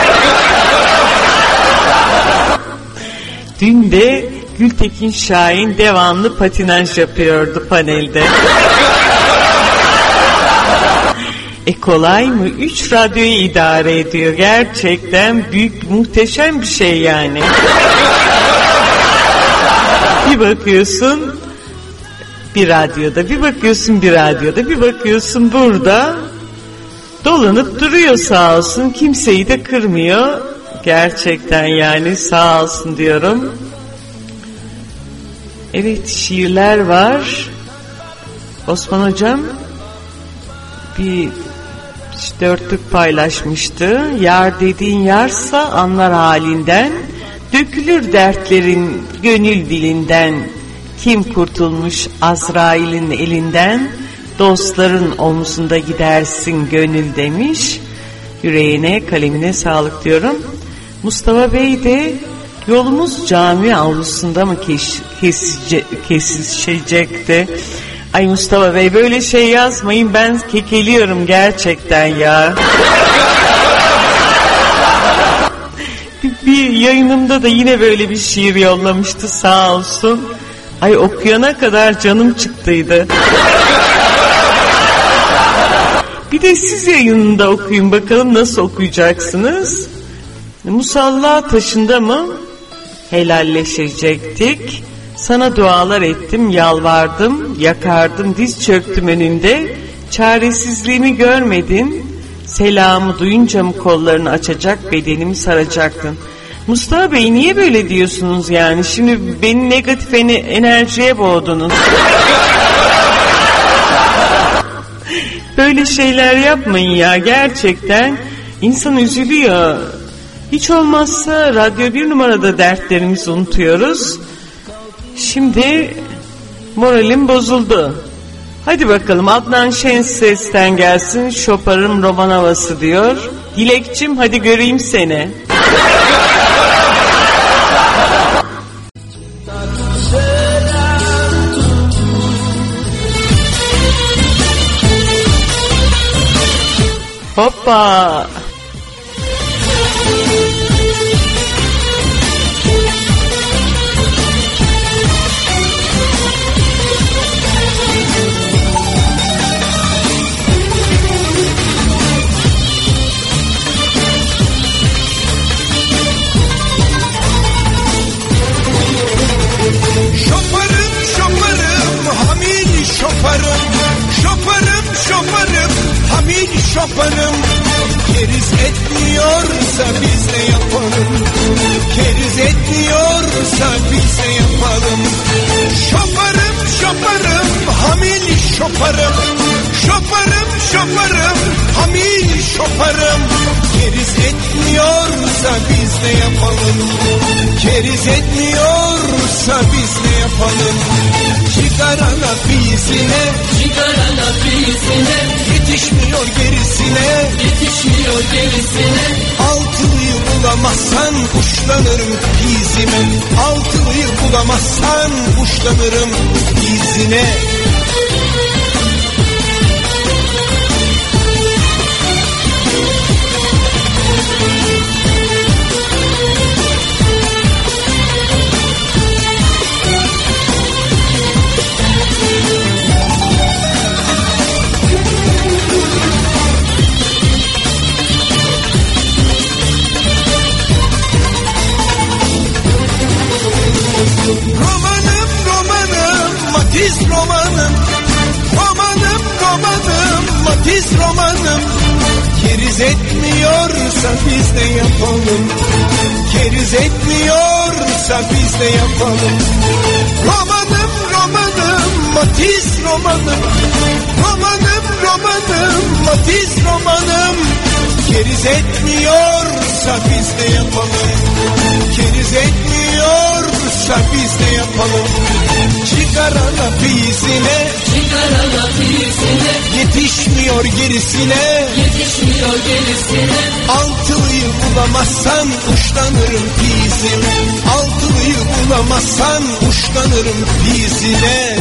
F: Dün de Gültekin Şahin devamlı patinaj yapıyordu panelde. Kolay mı? 3 radyoyu idare ediyor. Gerçekten büyük, muhteşem bir şey yani. Bir bakıyorsun bir radyoda, bir bakıyorsun bir radyoda, bir bakıyorsun burada. Dolanıp duruyor sağ olsun. Kimseyi de kırmıyor. Gerçekten yani sağ olsun diyorum. Evet, şiirler var. Osman Hocam bir dörtlük paylaşmıştı. Yar dediğin yarsa anlar halinden, dökülür dertlerin gönül dilinden. Kim kurtulmuş Azrail'in elinden, dostların omzunda gidersin gönül demiş. Yüreğine, kalemine sağlık diyorum. Mustafa Bey de yolumuz cami avlusunda mı kesişecekti? Ay Mustafa Bey, böyle şey yazmayın, ben kekeliyorum gerçekten ya. Bir yayınımda da yine böyle bir şiir yollamıştı sağ olsun. Ay, okuyana kadar canım çıktıydı. Bir de siz yayınında okuyun bakalım, nasıl okuyacaksınız? Musalla taşında mı helalleşecektik? Sana dualar ettim, yalvardım, yakardım, diz çöktüm önünde. Çaresizliğimi görmedin. Selamı duyunca mı kollarını açacak, bedenimi saracaktın? Mustafa Bey niye böyle diyorsunuz yani? Şimdi beni negatif enerjiye boğdunuz. Böyle şeyler yapmayın ya, gerçekten insan üzülüyor. Hiç olmazsa Radyo 1 numarada dertlerimizi unutuyoruz. Şimdi moralim bozuldu. Hadi bakalım, Adnan Şenses'ten gelsin Şoparım roman havası diyor. Dilekçim hadi göreyim seni. Hoppa.
J: Şoparım, keriz etmiyorsa biz de yapalım. Keriz etmiyorsa biz de yapalım. Şoparım, şoparım, hamil şoparım. Şoparım, şoparım, hamil şoparım. Keriz etmiyorsa biz de yapalım. Keriz etmiyorsa biz de yapalım. Çıkarana bizine,
I: çıkarana bizine,
J: yetişmiyor gerisine,
I: yetişmiyor gerisine.
J: Altılıyı bulamazsan uçlanırım izime. Altılıyı bulamazsan uçlanırım izine. Romanım, romanım, Matiz romanım. Romanım, romanım, Matiz romanım. Keriz etmiyorsa biz de yapalım. Keriz etmiyorsa biz de yapalım. Romanım, romanım, Matiz romanım. Romanım, romanım, Matiz romanım. Keriz etmiyorsa biz de yapalım. Keriz etmiyorsa biz de yapalım. Çıkarana bizine,
I: çıkarana bizine,
J: yetişmiyor gerisine,
I: yetişmiyor gerisine.
J: Altılıyı bulamazsan uçlanırım bizime. Altılıyı bulamazsan uçlanırım bizine.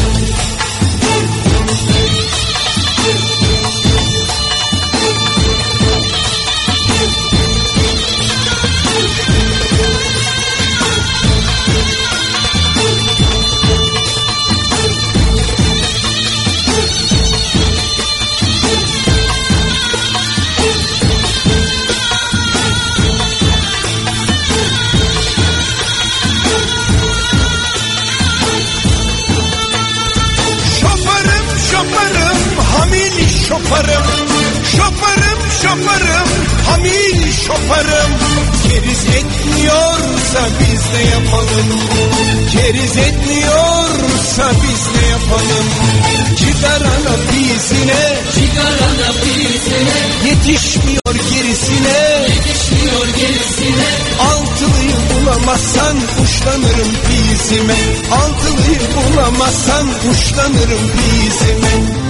J: Şoparım, şoparım, şoparım, hamil şoparım. Keriz etmiyorsa biz de yapalım. Keriz etmiyorsa biz de yapalım. Çıkarana bizine,
I: çıkarana bizine,
J: yetişmiyor gerisine,
I: yetişmiyor gerisine.
J: Altılıyı bulamazsan uçlanırım bizime. Altılıyı bulamazsan uçlanırım bizime.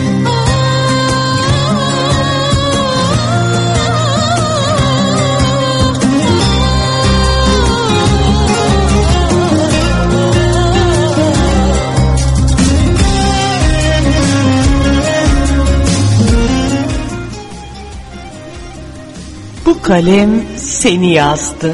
F: Bu kalem seni yazdı.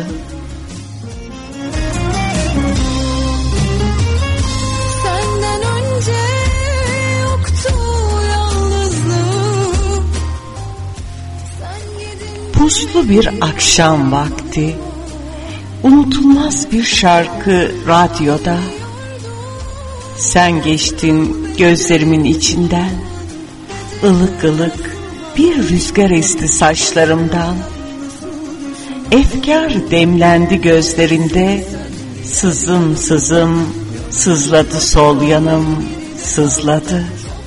C: Senden önce yoktu yalnızlık.
F: Puslu bir akşam vakti, unutulmaz bir şarkı radyoda. Sen geçtin gözlerimin içinden, ılık ılık bir rüzgar esti saçlarımdan. Efkar demlendi gözlerinde, sızım sızım sızladı sol yanım, sızladı.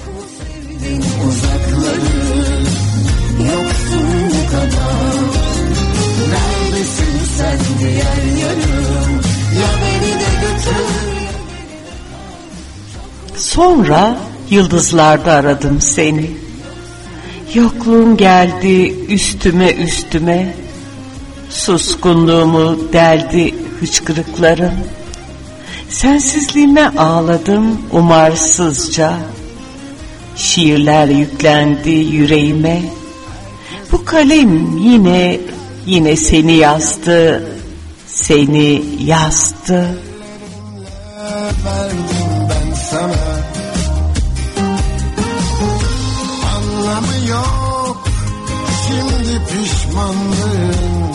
F: Sonra yıldızlarda aradım seni. Yokluğun geldi üstüme üstüme, suskunluğumu deldi hıçkırıklarım. Sensizliğime ağladım umarsızca, şiirler yüklendi yüreğime. Bu kalem yine seni yazdı, seni yazdı.
A: Verdim ben sana, anlamı yok şimdi pişmanlığın.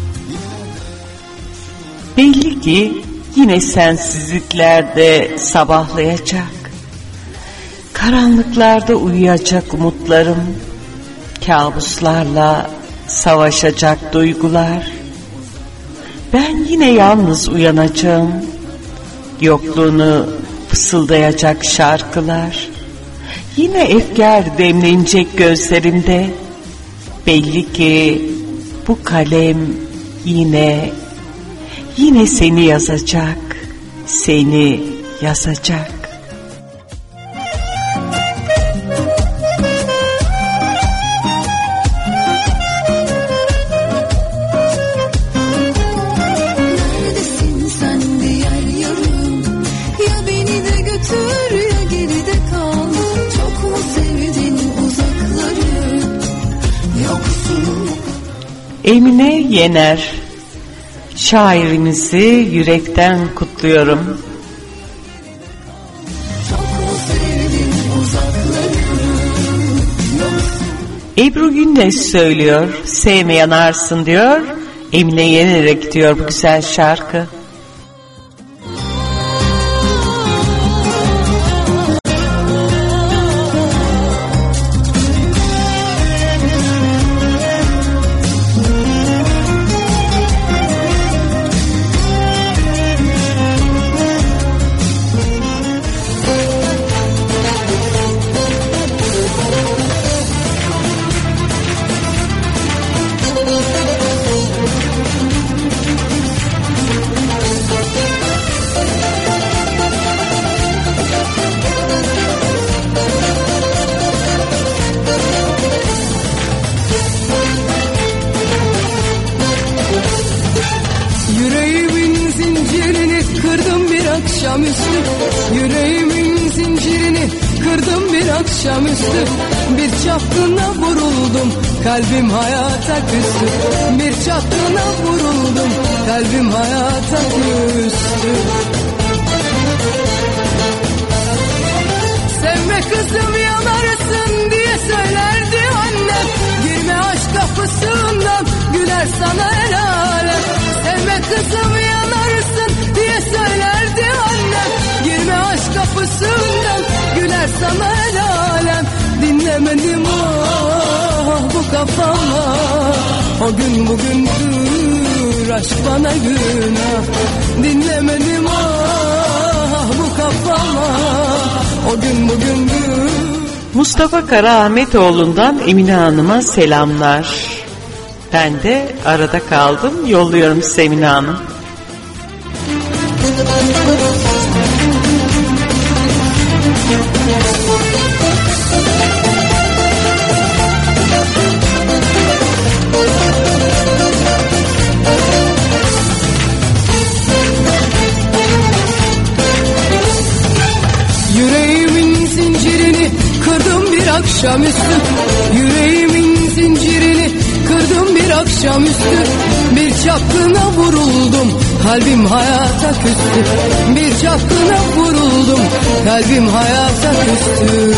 F: Belli ki yine sensizliklerde sabahlayacak, karanlıklarda uyuyacak umutlarım, kabuslarla savaşacak duygular. Ben yine yalnız uyanacağım, yokluğunu fısıldayacak şarkılar. Yine efkar demlenecek gözlerimde. Belli ki bu kalem yine seni yazacak, seni yazacak.
B: Neredesin sen diğer yarım? Ya beni de götür ya geride kal. Çok mu sevdin uzakları? Yoksun.
F: Emine Yener, şairimizi yürekten kutluyorum. Ebru Gündeş söylüyor, sevme yanarsın diyor. Emine Yener'e diyor bu güzel şarkı.
J: Yüreğimin zincirini kırdım bir akşamüstü. Bir çapkına vuruldum, kalbim hayata küstü. Bir çapkına vuruldum, kalbim hayata küstü. Sevme kızım yanarsın diye söylerdi annem. Girme aşk kapısından, güler sana el alem. Sevme kızım yanarsın diye söylerdi annem. Girme aşk kapısından, güler sana el alem. Dinlemedim ah bu kafama, o gün bugündür aşk bana günah. Dinlemedim ah bu kafama, o gün bugündür.
F: Mustafa Karaahmetoğlu'ndan Emine Hanım'a selamlar. Ben de arada kaldım, yolluyorum size Emine Hanım.
J: Yüreğimin zincirini kırdım bir akşamüstü. Yüreğimin zincirini kırdım bir akşamüstü. Bir çapkına vuruldum, kalbim hayata küstü. Bir çapkına vuruldum, kalbim hayata küstü.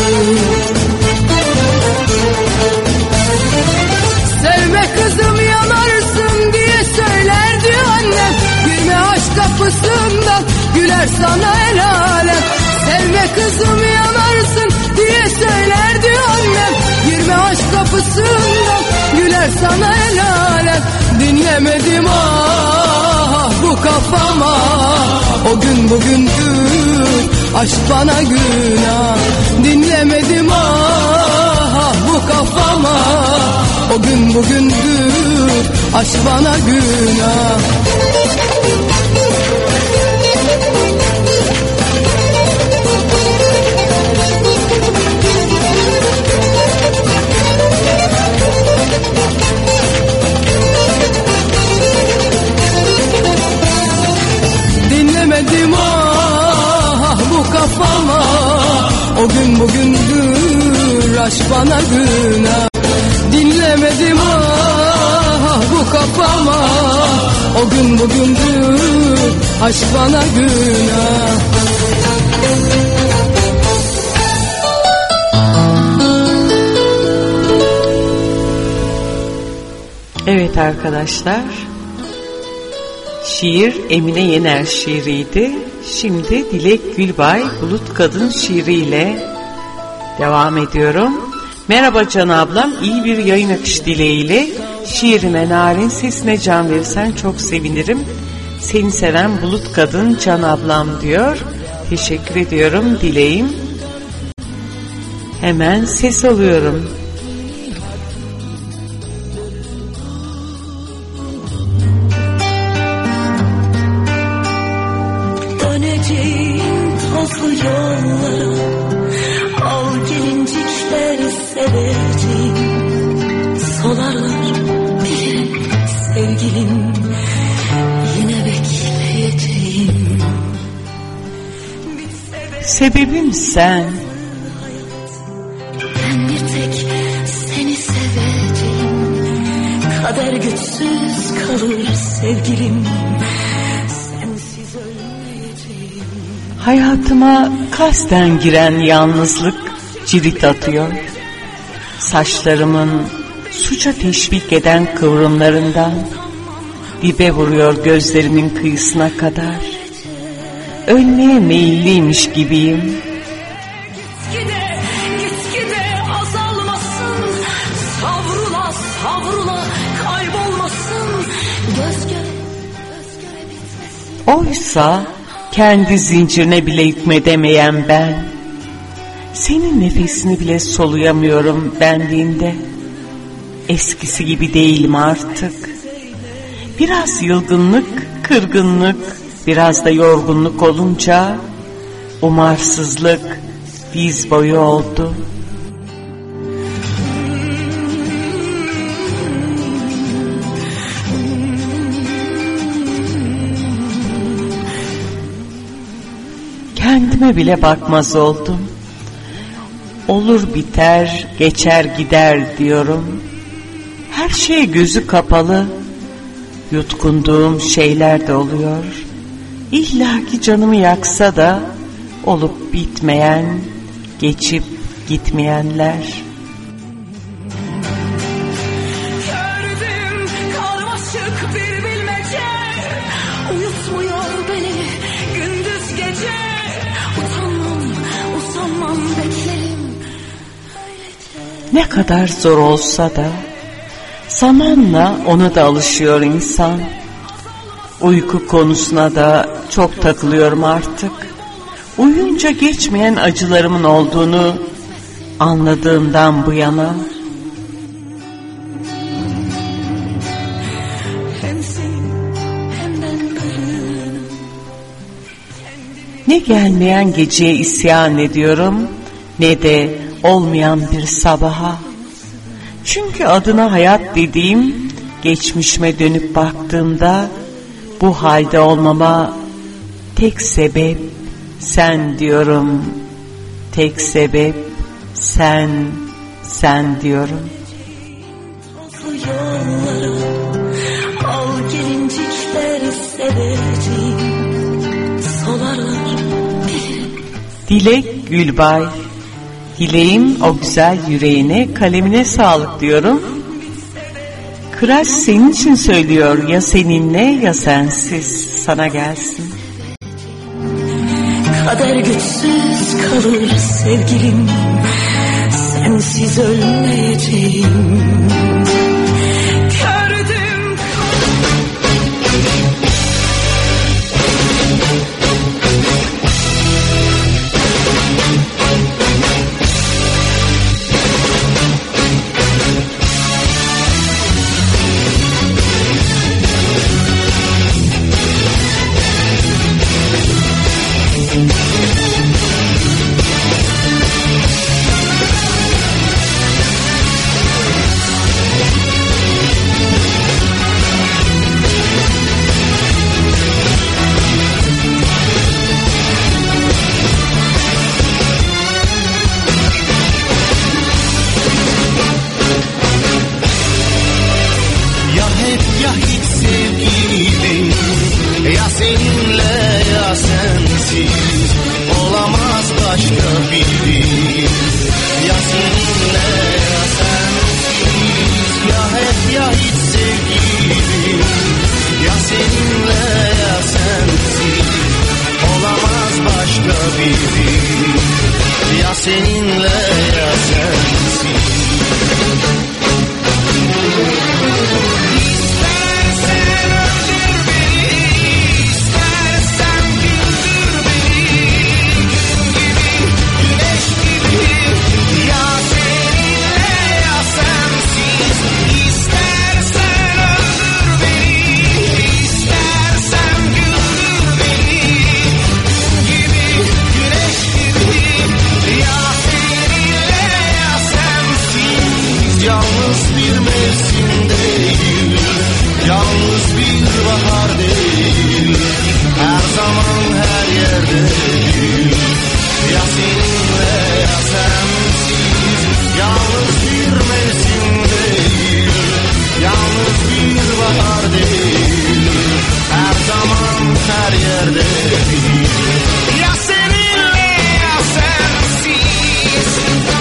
J: Sevme kızım yanarsın diye söylerdi annem. Girme aşk kapısından, güler sana el alem. Sevme kızım yanarsın diye söylerdi annem. Girme aşk kapısından, güler sana el alem. Dinlemedim ah bu kafama, o gün bugündür aşk bana günah. Dinlemedim ah bu kafama, o gün bugündür aşk bana günah. Dinlemedim ah bu kafama, o gün bugündür aşk bana günah. Dinlemedim ah bu kafama, o gün bugündür aşk bana günah.
F: Evet arkadaşlar, şiir Emine Yener şiiriydi. Şimdi Dilek Gülbay Bulut Kadın şiiriyle devam ediyorum. Merhaba Can ablam, iyi bir yayın akışı dileğiyle şiirime, narin sesine can verirsen çok sevinirim. Seni seven Bulut Kadın Can ablam diyor. Teşekkür ediyorum dileğim. Hemen ses alıyorum.
B: Döneceğim tozlu yollara, al gelincikler seveceğim. Solarlar bilirim sevgilim, yine bekleyeceğim.
F: Sebebim sen.
B: Ben bir tek seni seveceğim. Kader güçsüz kalır sevgilim, sensiz ölmeyeceğim.
F: Hayatıma kasten giren yalnızlık cirit atıyor. Saçlarımın suça teşvik eden kıvrımlarından dibe vuruyor gözlerimin kıyısına kadar. Ölmeye meyilliymiş gibiyim.
B: Gitgide azalmasın, savrula savrula kaybolmasın, göz göre bitmesin.
F: Oysa kendi zincirine bile hükmedemeyen ben, senin nefesini bile soluyamıyorum benliğinde. Eskisi gibi değilim artık. Biraz yılgınlık, kırgınlık, biraz da yorgunluk olunca umarsızlık diz boyu oldu. Kendime bile bakmaz oldum. Olur biter, geçer gider diyorum. Her şeye gözü kapalı, yutkunduğum şeyler de oluyor. İlla ki canımı yaksa da olup bitmeyen, geçip gitmeyenler.
B: Gördüm karmaşık bir bilmece, uyutmuyor beni gündüz gece. Usanmam beklerim.
F: Ne kadar zor olsa da zamanla ona da alışıyor insan. Uyku konusuna da çok takılıyorum artık. Uyuyunca geçmeyen acılarımın olduğunu anladığımdan bu yana. Ne gelmeyen geceye isyan ediyorum, ne de olmayan bir sabaha. Çünkü adına hayat dediğim geçmişime dönüp baktığımda bu halde olmama tek sebep sen diyorum. Tek sebep sen diyorum.
B: Yollara, al gelincikler seveceğim. Solarlar
F: Dilek Gülbay. Dileğim o güzel yüreğine, kalemine sağlık diyorum. Kıraç senin için söylüyor, ya seninle ya sensiz, sana gelsin.
B: Kader güçsüz kalır sevgilim, sensiz ölmeyeceğim. Gördüm
K: sensin, ya seninle ya sensin. Yalnız bir mevsim değil, yalnız bir bahar değil, her zaman her yerde değil, ya seninle ya sensiz. Yalnız bir mevsim değil, yalnız bir bahar değil, her zaman her yerde değil, ya seninle ya sensiz.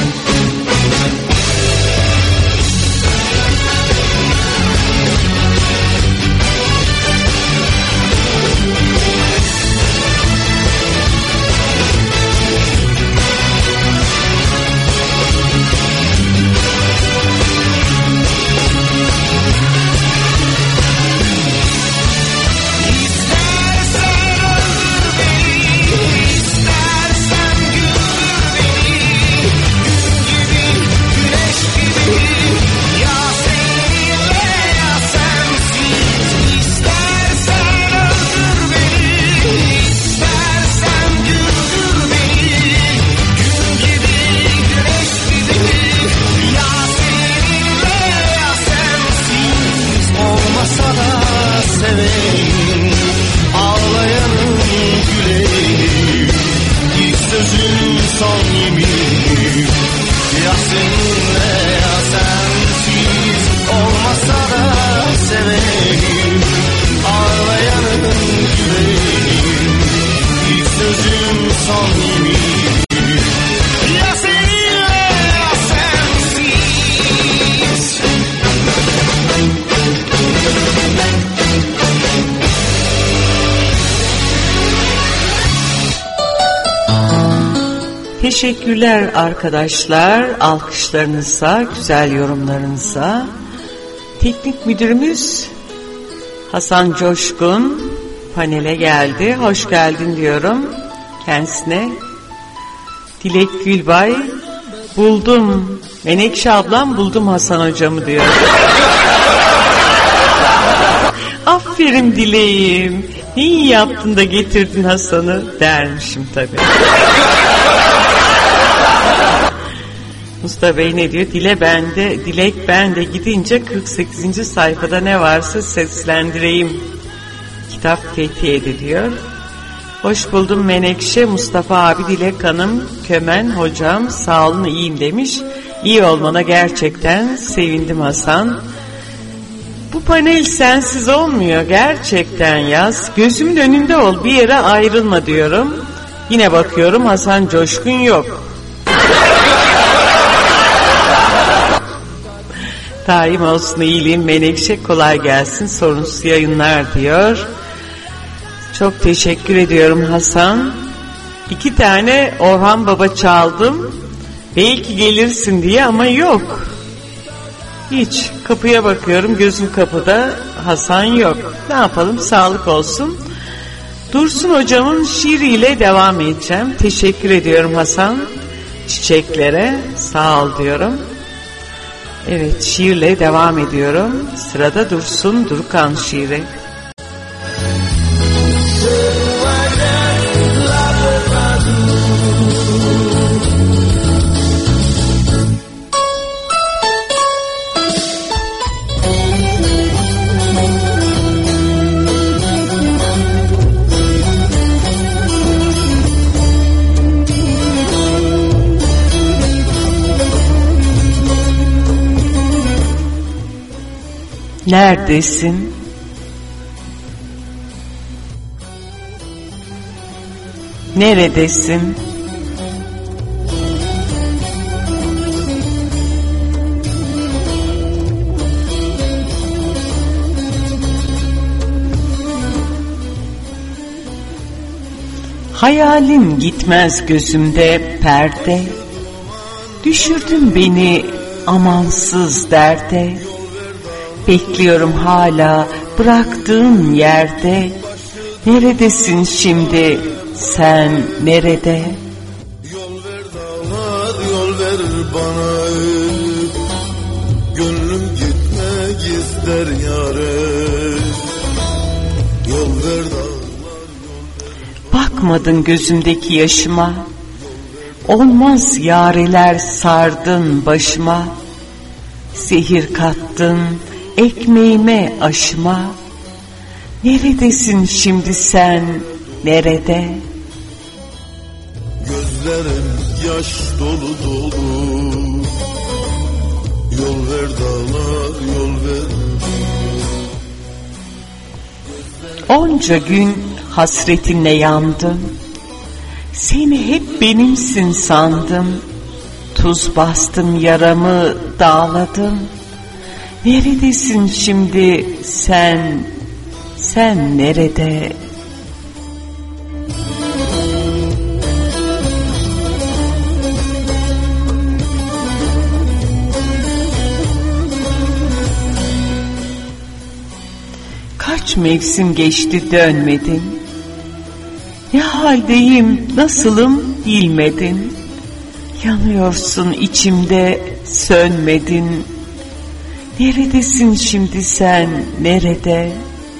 K: Seveyim, ağlayanın güleyim, ilk sözüm son yeminim, ya seninle ya sensiz. Olmasa da seveyim, ağlayanın güleyim, ilk sözüm son yeminim, ya seninle ya sensiz.
F: Teşekkürler arkadaşlar, alkışlarınıza, güzel yorumlarınıza. Teknik müdürümüz Hasan Coşkun panele geldi. Hoş geldin diyorum kendisine. Dilek Gülbay, buldum. Menekşe ablam buldum Hasan hocamı diyor. Aferin Dileğim. Ne iyi yaptın da getirdin Hasan'ı dermişim tabii. Mustafa Bey ne diyor? Dilek bende gidince 48. sayfada ne varsa seslendireyim. Kitap Fethiye'de diyor. Hoş buldum Menekşe, Mustafa abi, Dilek Hanım, Kömen hocam, sağ olun iyiyim demiş. İyi olmana gerçekten sevindim Hasan. Bu panel sensiz olmuyor gerçekten yaz. Gözümün önünde ol, bir yere ayrılma diyorum. Yine bakıyorum Hasan Coşkun yok. Daim olsun iyiliğin Menekşe, kolay gelsin, sorunsuz yayınlar diyor. Çok teşekkür ediyorum Hasan. 2 tane Orhan Baba çaldım. Belki gelirsin diye ama yok. Hiç. Kapıya bakıyorum, gözüm kapıda, Hasan yok. Ne yapalım, sağlık olsun. Dursun hocamın şiiriyle devam edeceğim. Teşekkür ediyorum Hasan. Çiçeklere sağ ol diyorum. Evet, şiirle devam ediyorum. Sırada Dursun Durkan şiiri. Neredesin? Neredesin? Hayalin gitmez gözümde perde, düşürdün beni amansız derde. Bekliyorum hala bıraktığın yerde. Neredesin şimdi sen, nerede?
K: Yol ver dağlar, yol ver bana. Gönlüm gitmek ister yâre. Yol ver dağlar.
F: Bakmadın gözümdeki yaşıma, olmaz yareler sardın başıma. Zehir kattın ekmeğime aşıma. Neredesin şimdi sen, nerede?
K: Gözlerim yaş dolu dolu. Yol ver dağlar, yol ver.
F: Onca gün hasretinle yandım. Seni hep benimsin sandım. Tuz bastım yaramı dağladım. Neredesin şimdi sen, sen nerede? Kaç mevsim geçti dönmedin. Ne haldeyim, nasılım bilmedin. Yanıyorsun içimde, sönmedin. Neredesin şimdi sen, nerede?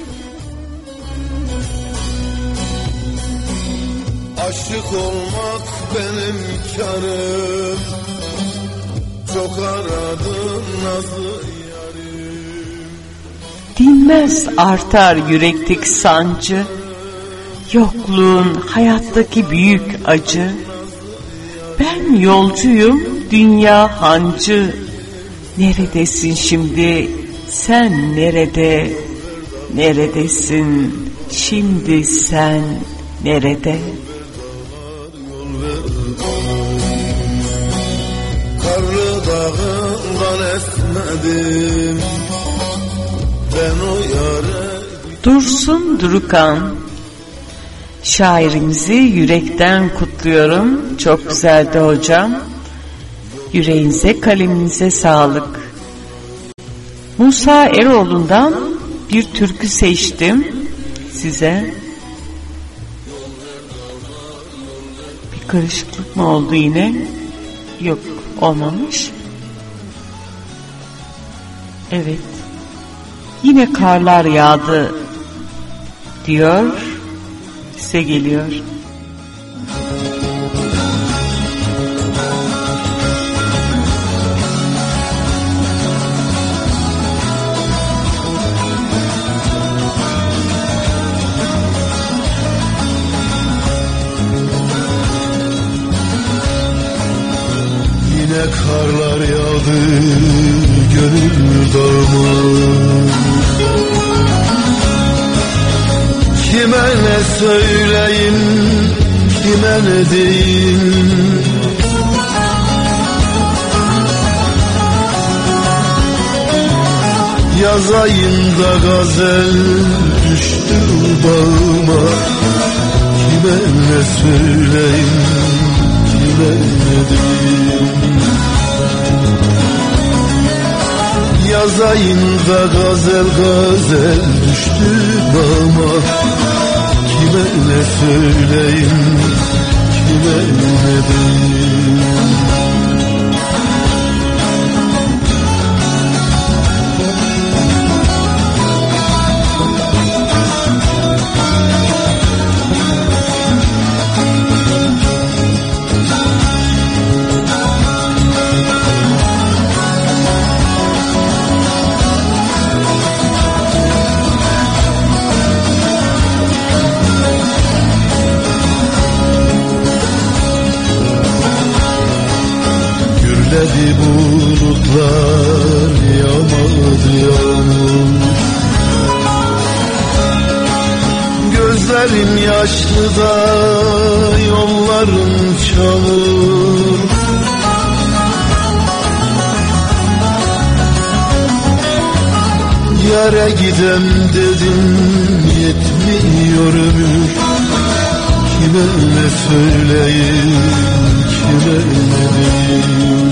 K: Aşık olmak benim karım. Çok aradım nazlı yarim.
F: Dinmez artar yürekteki sancı. Yokluğun hayattaki büyük acı. Ben yolcuyum, dünya hancı. Neredesin şimdi sen, nerede? Neredesin şimdi sen, nerede?
K: Karlı dağından esmedim. Ben o yâre.
F: Dursun Durukan, şairimizi yürekten kutluyorum. Çok güzeldi hocam. Yüreğinize, kaleminize sağlık. Musa Eroğlu'ndan bir türkü seçtim size. Bir karışıklık mı oldu yine? Yok, olmamış. Evet. Yine karlar yağdı diyor. Size geliyor.
K: Yine karlar yağdı gönül dağıma. Kime ne söyleyeyim, kime ne diyeyim. Yazayım da gazel düştü bağıma. Kime ne söyleyeyim, kime ne diyeyim. Yazayım da gazel gazel düştü bağıma. Kime ne söyleyeyim, kime ne diyeyim. Gürledi bulutlar, yağmadı yağmur. Gözlerim yaşlı da yollarım çamur. Yare gidem dedim yetmiyor ömür. Kime ne söyleyeyim, kime ne diyeyim.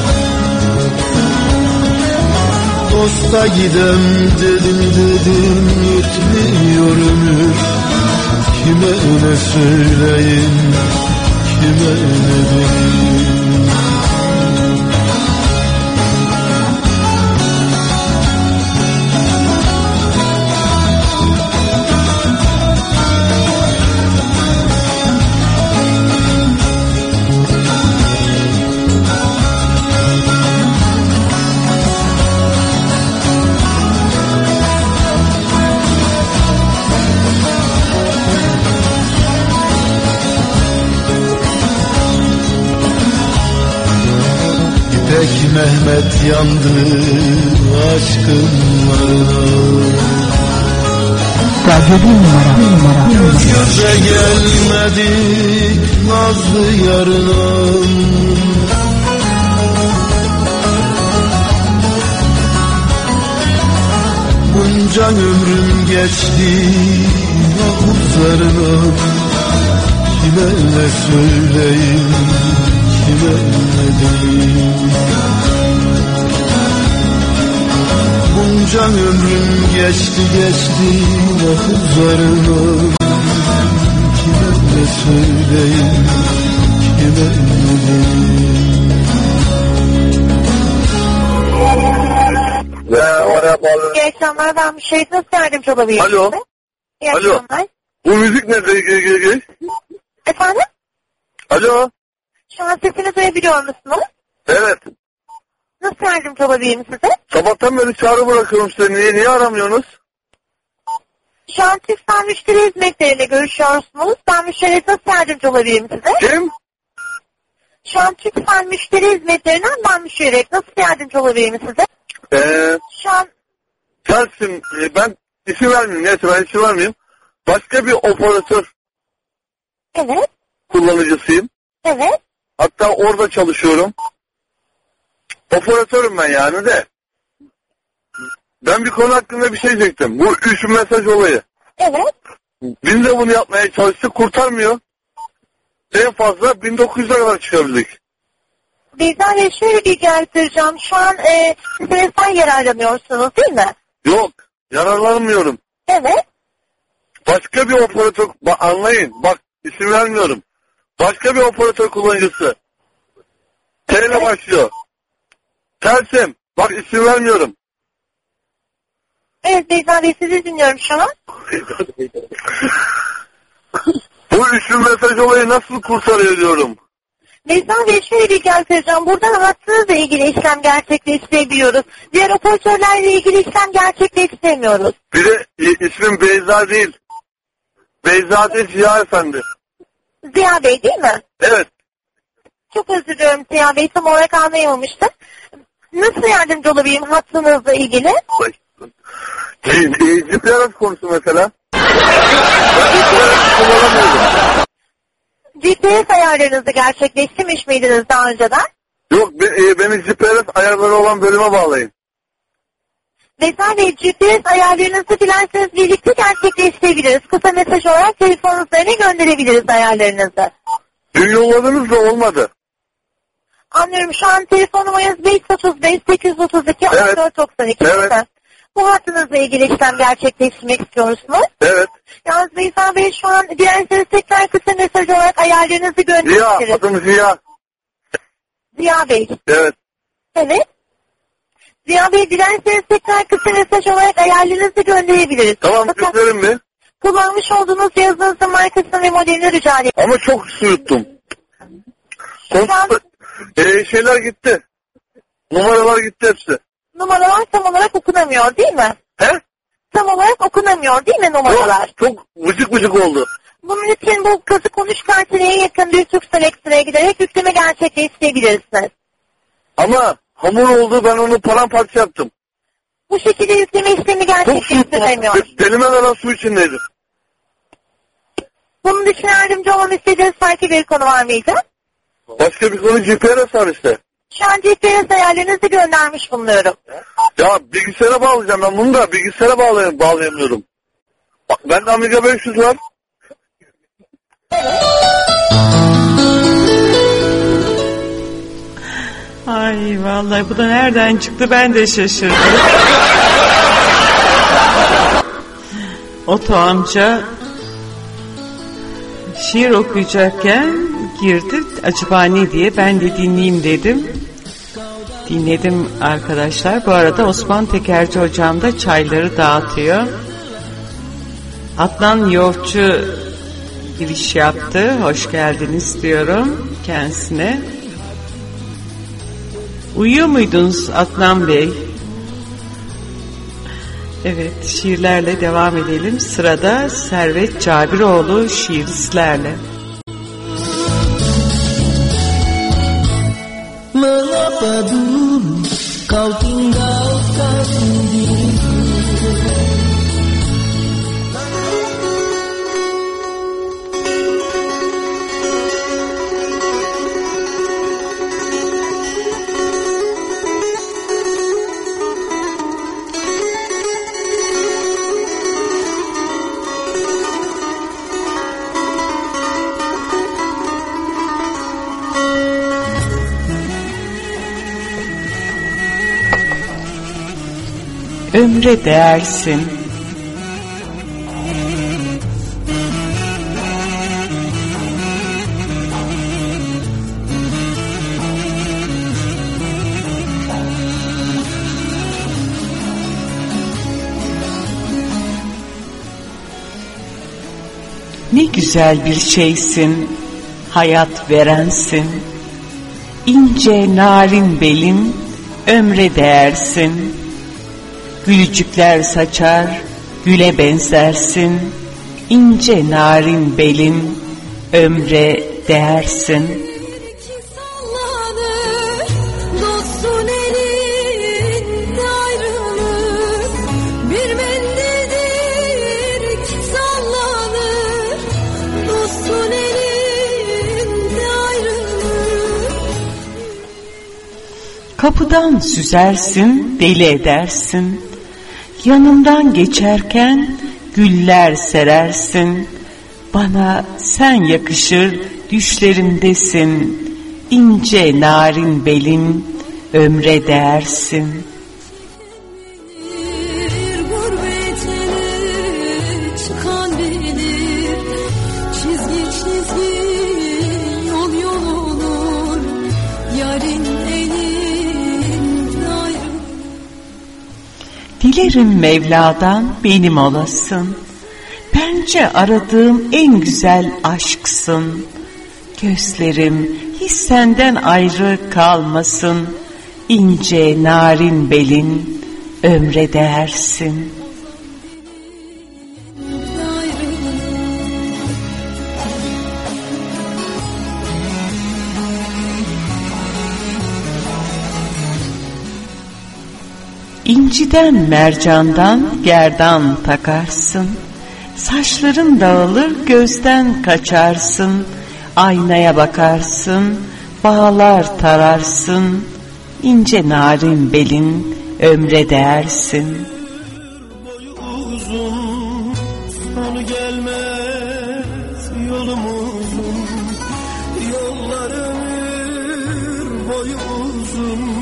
K: Dosta gidem dedim yetmiyor ömür. Kime ne söyleyeyim, kime ne diyeyim. İpek Mehmet yandı aşkınlarına.
A: Radyo 1 numara.
K: Göz göze gelmedik nazlı yarına. Bunca ömrüm geçti nabızlarına. Kime ne söyleyeyim, kime ne diyeyim. Bunca ömrüm geçti nabızlarına. Kime ne söyleyeyim, kime ne diyeyim.
L: İyi akşamlar, ben Müşehit, nasıl yardımcı olabilirim?
M: Alo.
L: İyi
M: Alo.
L: akşamlar.
M: Bu müzik nedir?
L: Efendim?
M: Alo.
L: Şu an sesini duyabiliyor musunuz?
M: Evet.
L: Nasıl yardımcı olabilirim size?
M: Sabahtan beri çağrı bırakıyorum size. Niye aramıyorsunuz?
L: Şu an TÜFSAL müşteri hizmetleriyle görüşüyorsunuz. Ben Müşehit, nasıl yardımcı olabilirim size?
M: Kim?
L: Şu an TÜFSAL müşteri hizmetlerinden ben Müşehit, nasıl yardımcı olabilirim size? Şu an...
M: Tersim, ben isim vermeyeyim. Neyse ben isim vermeyeyim. Başka bir operatör.
L: Evet.
M: Kullanıcısıyım.
L: Evet.
M: Hatta orada çalışıyorum. Operatörüm ben yani de. Ben bir konu hakkında bir şey diyecektim. Bu 3 mesaj olayı.
L: Evet.
M: Biz de bunu yapmaya çalıştık, kurtarmıyor. En fazla 1900'e kadar çıkabildik.
L: Bizden de şöyle bir göstereceğim. Şu an stresten yararlanıyorsunuz değil mi?
M: Yok, yararlanmıyorum.
L: Evet.
M: Başka bir operatör, anlayın, bak isim vermiyorum. Başka bir operatör kullanıcısı. T ile başlıyor. Tersim, bak isim vermiyorum.
L: Evet Beyza Bey, sizi dinliyorum şu an.
M: Bu 3 mesaj olayı nasıl kurtarıyor diyorum.
L: Beyza Bey, şöyle bir göstereceğim. Buradan hattınızla ilgili işlem gerçekleştirebiliyoruz. Diğer operatörlerle ilgili işlem gerçekleştiremiyoruz.
M: Bir de ismim Beyza değil. Beyzade Ziya Efendi.
L: Ziya Bey değil mi?
M: Evet.
L: Çok özür diliyorum Ziya Bey, tam olarak anlayamamıştım. Nasıl yardımcı olabilirim hattınızla ilgili?
M: GPS konusu mesela.
L: GPS ayarlarınızı gerçekleştirmiş miydiniz daha önceden?
M: Yok, beni GPS ayarları olan bölüme bağlayın.
L: Beyza Bey, GPS ayarlarınızı dilerseniz birlikte gerçekleştirebiliriz. Kısa mesaj olarak telefonun üzerine gönderebiliriz ayarlarınızı.
M: Dün yolladınız da olmadı.
L: Anlıyorum, şu an telefon numaranız 535 832 1492 değil mi? Bu hattınızla ilgili işlem gerçekleştirmek istiyorsunuz.
M: Evet.
L: Yalnız Beyza Bey, şu an dilerseniz tekrar kısa mesaj olarak ayarlarınızı gönderebiliriz.
M: Ziya, adım Ziya.
L: Ziya Bey.
M: Evet.
L: Evet. Ziya Bey, dilerseniz tekrar kısa mesaj olarak ayarlarınızı gönderebiliriz.
M: Tamam, gösterin mi?
L: Kullanmış olduğunuz cihazınızın markasını ve modelini rica ederim.
M: Ama çok su yuttum. Şeyler gitti. Numaralar gitti hepsi.
L: Numaralar tam olarak okunamıyor değil mi?
M: He?
L: Tam olarak okunamıyor değil mi numaralar?
M: Yok, çok vıcık vıcık oldu.
L: Bunun için bu kazı konuş kartine yakın bir Turkcell Extra'ya giderek yükleme gerçekleştirebilirsiniz.
M: Ama hamur oldu, ben onu paramparça yaptım.
L: Bu şekilde yükleme işlemi gerçekleştiremiyor.
M: Elime veren su içindeydi.
L: Bunun için yardımcı olmamı istediğiniz farklı bir konu var mıydı?
M: Başka bir konu GPS var işte.
L: Şu an GPS ayarlarınızı göndermiş bulunuyorum.
M: Ya bilgisayara bağlayacağım ben bunu da bilgisayara bağlayamıyorum. Bak, bende Amiga 500 var.
F: Ay vallahi bu da nereden çıktı ben de şaşırdım. Oto amca şiir okuyacakken girdi. Acaba ne diye ben de dinleyeyim dedim. Dinledim arkadaşlar. Bu arada Osman Tekerci hocam da çayları dağıtıyor. Adnan Yoğurtçu giriş yaptı. Hoş geldiniz diyorum kendisine. Uyuyor muydunuz Adnan Bey? Evet, şiirlerle devam edelim. Sırada Servet Cabiroğlu şiiristlerle.
I: Mengapa dulu kau tinggalkan diriku?
F: Ömre değersin. Ne güzel bir şeysin, hayat verensin. İnce narin belin, ömre değersin. Gülücükler saçar, güle benzersin. İnce narin belin, ömre değersin. Kapıdan süzersin, deli edersin. Yanımdan geçerken güller serersin. Bana sen yakışır düşlerimdesin. İnce narin belin, ömre değersin. Dilerim Mevla'dan benim olasın. Bence aradığım en güzel aşksın. Gözlerim hiç senden ayrı kalmasın. İnce narin belin, ömre değersin. İnciden mercandan gerdan takarsın. Saçların dağılır gözden kaçarsın. Aynaya bakarsın, bağlar tararsın. İnce narin belin, ömre değersin.
K: Boyu uzun, sonu gelmez yolumuzun. Yollar ömür boyu uzun.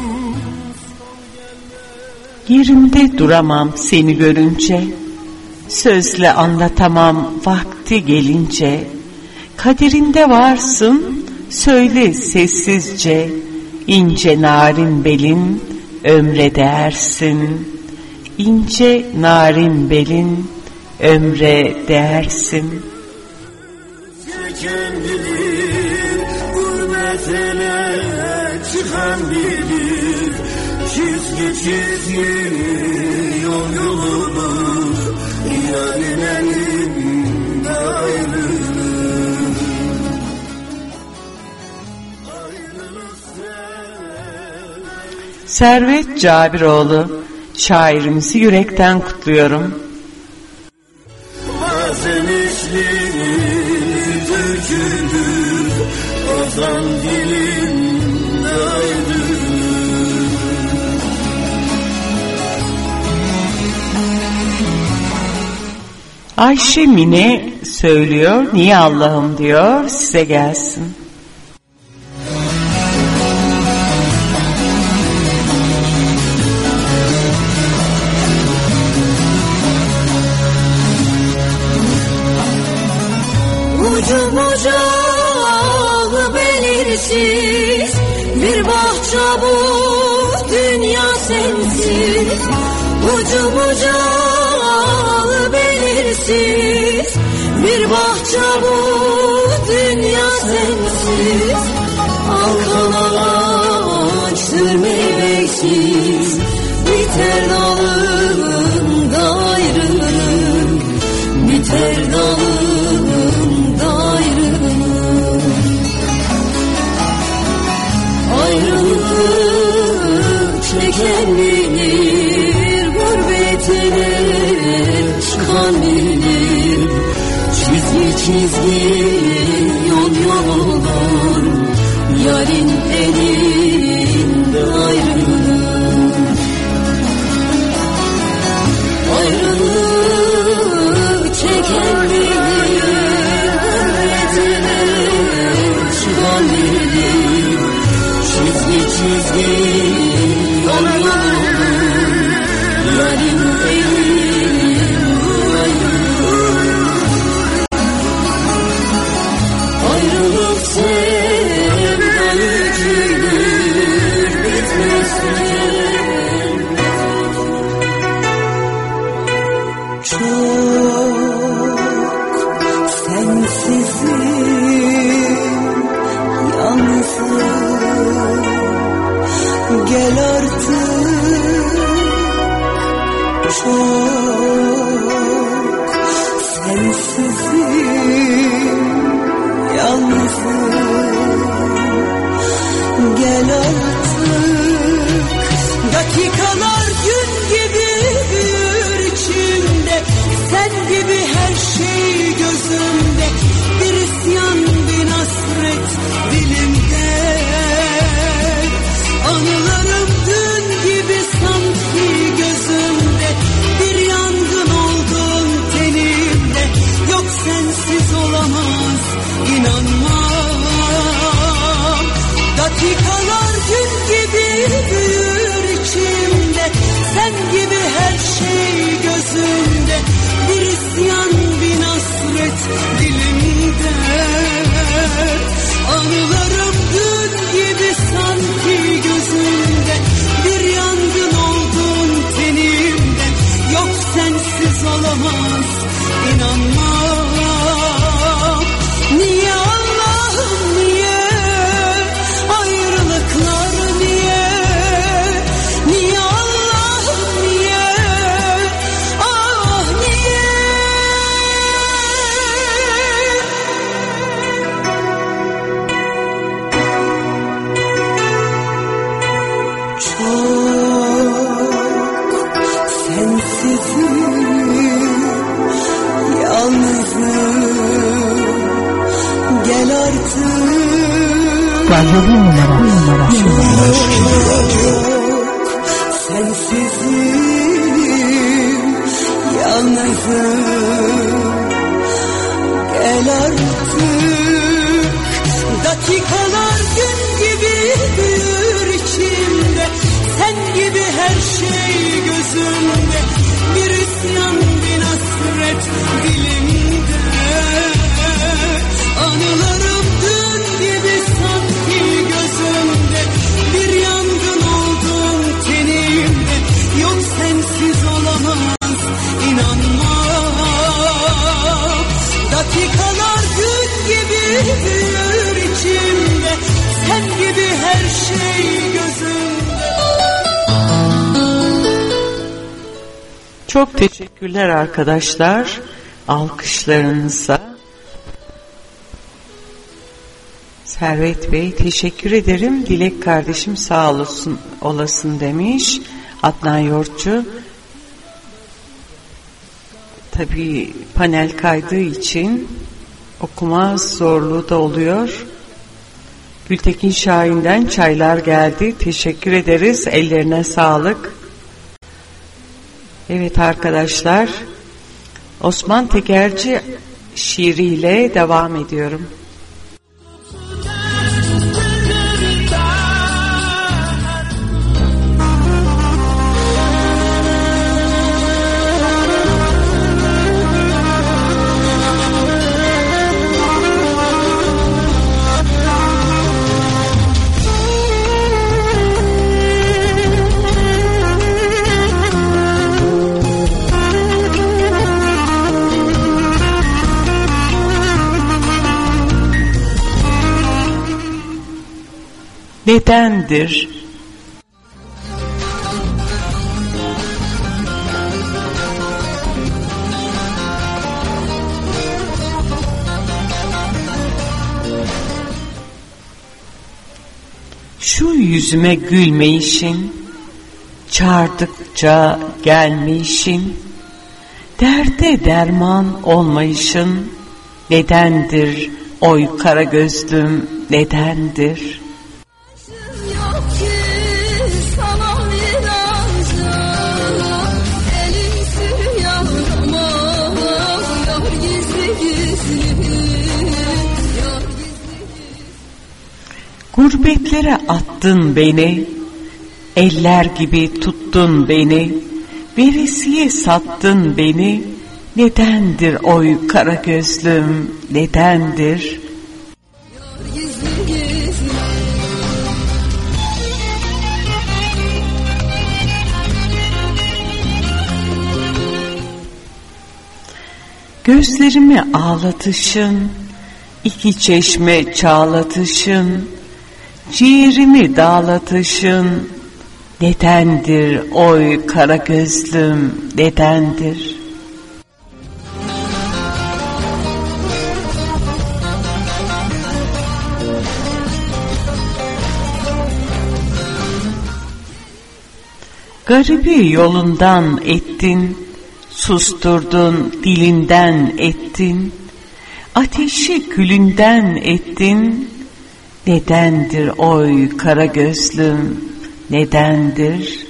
F: Yerimde duramam seni görünce, sözle anlatamam vakti gelince. Kaderinde varsın, söyle sessizce. İnce narin belin, ömre değersin. İnce narin belin, ömre değersin.
K: Çeken bilir, gurbet ele çıkan bilir. Çizgi yol yolumuz, yarın elimde ayrılık.
F: Servet Cabiroğlu şairimizi yürekten kutluyorum.
K: Bazen işleri türküdür, ozan dilimde ayrılık.
F: Ayşe Mine söylüyor, niye Allah'ım diyor, size gelsin.
C: Ucu bucağı belirsiz bir bahçe bu dünya sensiz. Ucu bucağı belirsiz bir bahçe bu dünya sensiz. Alkan ağaçtır meyvesiz, biter dalında ayrılık, biter dalında ayrılık. Ayrılık çeken bilir, gurbetine çıkan bilir. Çizgi çizgi yol yol olur, yarın elinde ayrılık. Ayrılık çeken bilir, gurbetine çıkan bilir. Çizgi çizgi yol yol olur, yarın elinde ayrılık. Ayrılık sevda yüküdür, bitmez tükenir.
I: Çok sensizim, yalnızım, gel artık. Çok sensizim, yalnızım, gel artık. Dakikalar gün gibi büyür içimde, sen gibi her şey gözümde. Bir isyan, bir hasret dilimde. Anılarım dün gibi sanki gözümde. Bir yangın oldun tenimde. Yok sensiz olamaz, inanmam. Dakikalar gün gibi büyür içimde, sen gibi her şey gözümde. Bir isyan, bir hasret dilimde. Anılarım dün gibi sanki gözümde. Bir yangın oldun tenimde. Yok sensiz olamaz, inanmam. Niye Allah'ım niye? Ayrılıklar niye? Niye Allah'ım niye? Ah niye? Çok sensizim, yalnızım, gel artık.
A: Radyo 1 numara.
I: Sensizim, yalnızım, gel artık. Dakikalar gün gibi büyür içimde, sen gibi her şey gözümde. Bir isyan, bir hasret dilimde. Anılarım dün gibi sanki gözümde. Bir yangın oldun tenimde. Yok sensiz olamaz, inanmam. Dakikalar gün gibi büyür içimde, sen gibi her şey gözümde.
F: Çok teşekkürler arkadaşlar. Alkışlarınıza. Servet Bey teşekkür ederim. Dilek kardeşim sağ olasın demiş. Adnan Yoğurtçu. Tabii panel kaydığı için okuma zorluğu da oluyor. Gültekin Şahin'den çaylar geldi. Teşekkür ederiz. Ellerine sağlık. Evet arkadaşlar, Osman Tekerci şiiriyle devam ediyorum. Nedendir? Şu yüzüme gülmeyişin, çağırdıkça gelmeyişin, derde derman olmayışın, nedendir oy kara gözlüm, nedendir? Gurbetlere attın beni, eller gibi tuttun beni, veresiye sattın beni, nedendir oy kara gözlüm, nedendir? Gözlerimi ağlatışın, iki çeşme çağlatışın, ciğerimi dağlatışın, nedendir oy kara gözlüm, nedendir? Garibi yolundan ettin, susturdun dilinden ettin, ateşi külünden ettin, nedendir oy kara gözlüm, nedendir?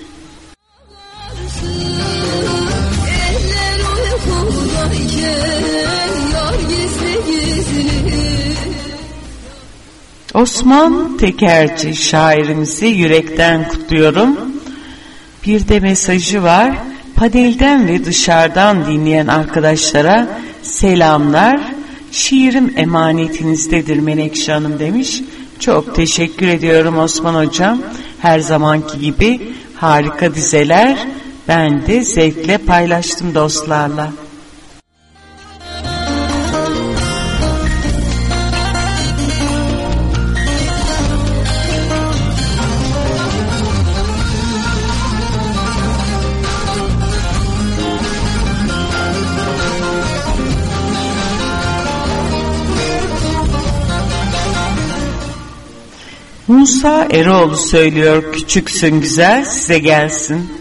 F: Osman Tekerci şairimizi yürekten kutluyorum. Bir de mesajı var. Padel'den ve dışarıdan dinleyen arkadaşlara selamlar. Şiirim emanetinizdedir Menekşe Hanım demiş. Çok teşekkür ediyorum Osman Hocam. Her zamanki gibi harika dizeler. Ben de zevkle paylaştım dostlarla. Musa Eroğlu söylüyor, küçüksün güzel, size gelsin.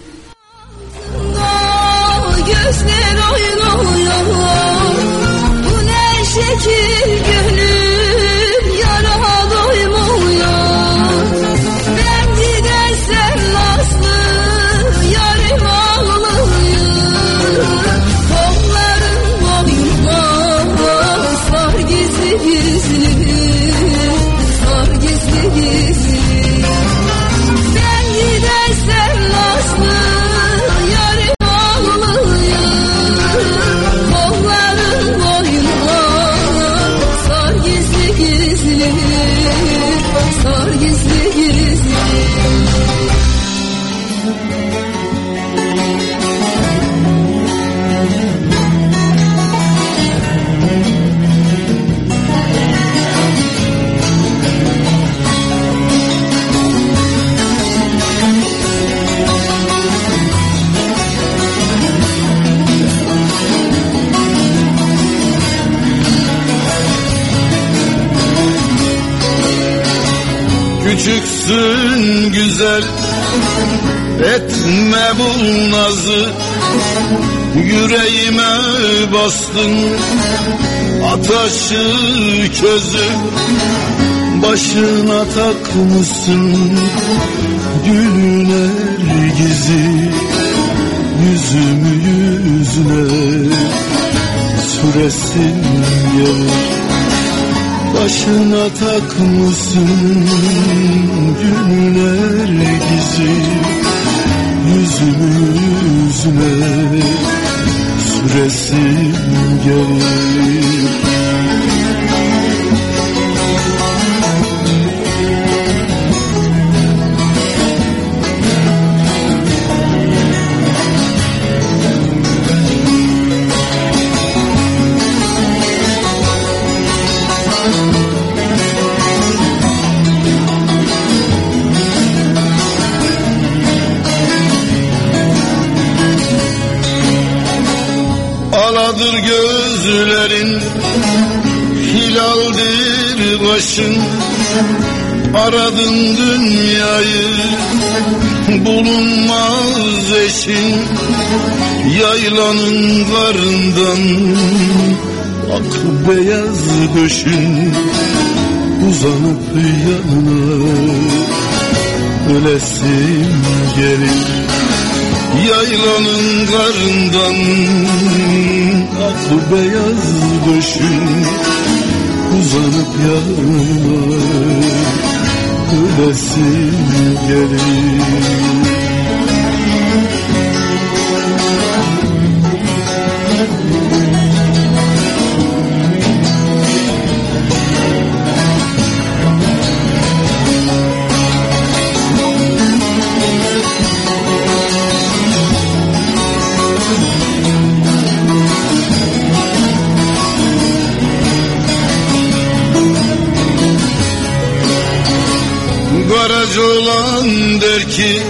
C: Gözler oynuyor, bu ne şekil gönlüm yara doymuyor. Ben gidersem nasıl yarim ağlıyor. Kollarım boynuma sar gizli gizli, sar gizli gizli. Ben gidersem nasıl yarim sar gizli gizli.
K: Küçüksün güzel, etme bu nazı, yüreğime bastın ataşı közü, başına takmışsın gülün ergizi, yüzümü yüzüne süresin gelir. Başına takmışsın günler gizi, yüzüme süresin gelir. Aladır gözlerin, hilaldir başın. Aradın dünyayı, bulunmaz eşin. Yaylanın karından ak beyaz döşün. Uzanıp yanına ölesin gelir. Yaylanın karından ak beyaz döşün. Uzanıp yanına ölesin gelir. Garacı olan der ki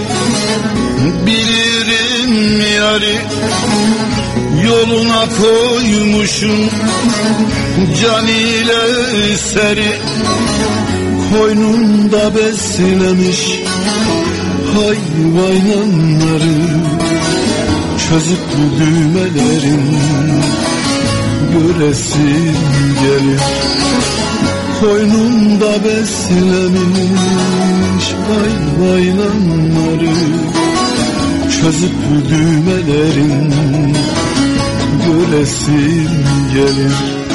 K: bilirim yari, yoluna koymuşum can ile seri. Koynunda beslemiş hayvanları, çözüp düğmelerin göresin gelir. Koynunda beslemiş hayvanları, çözüp düğmelerin göresin gelir.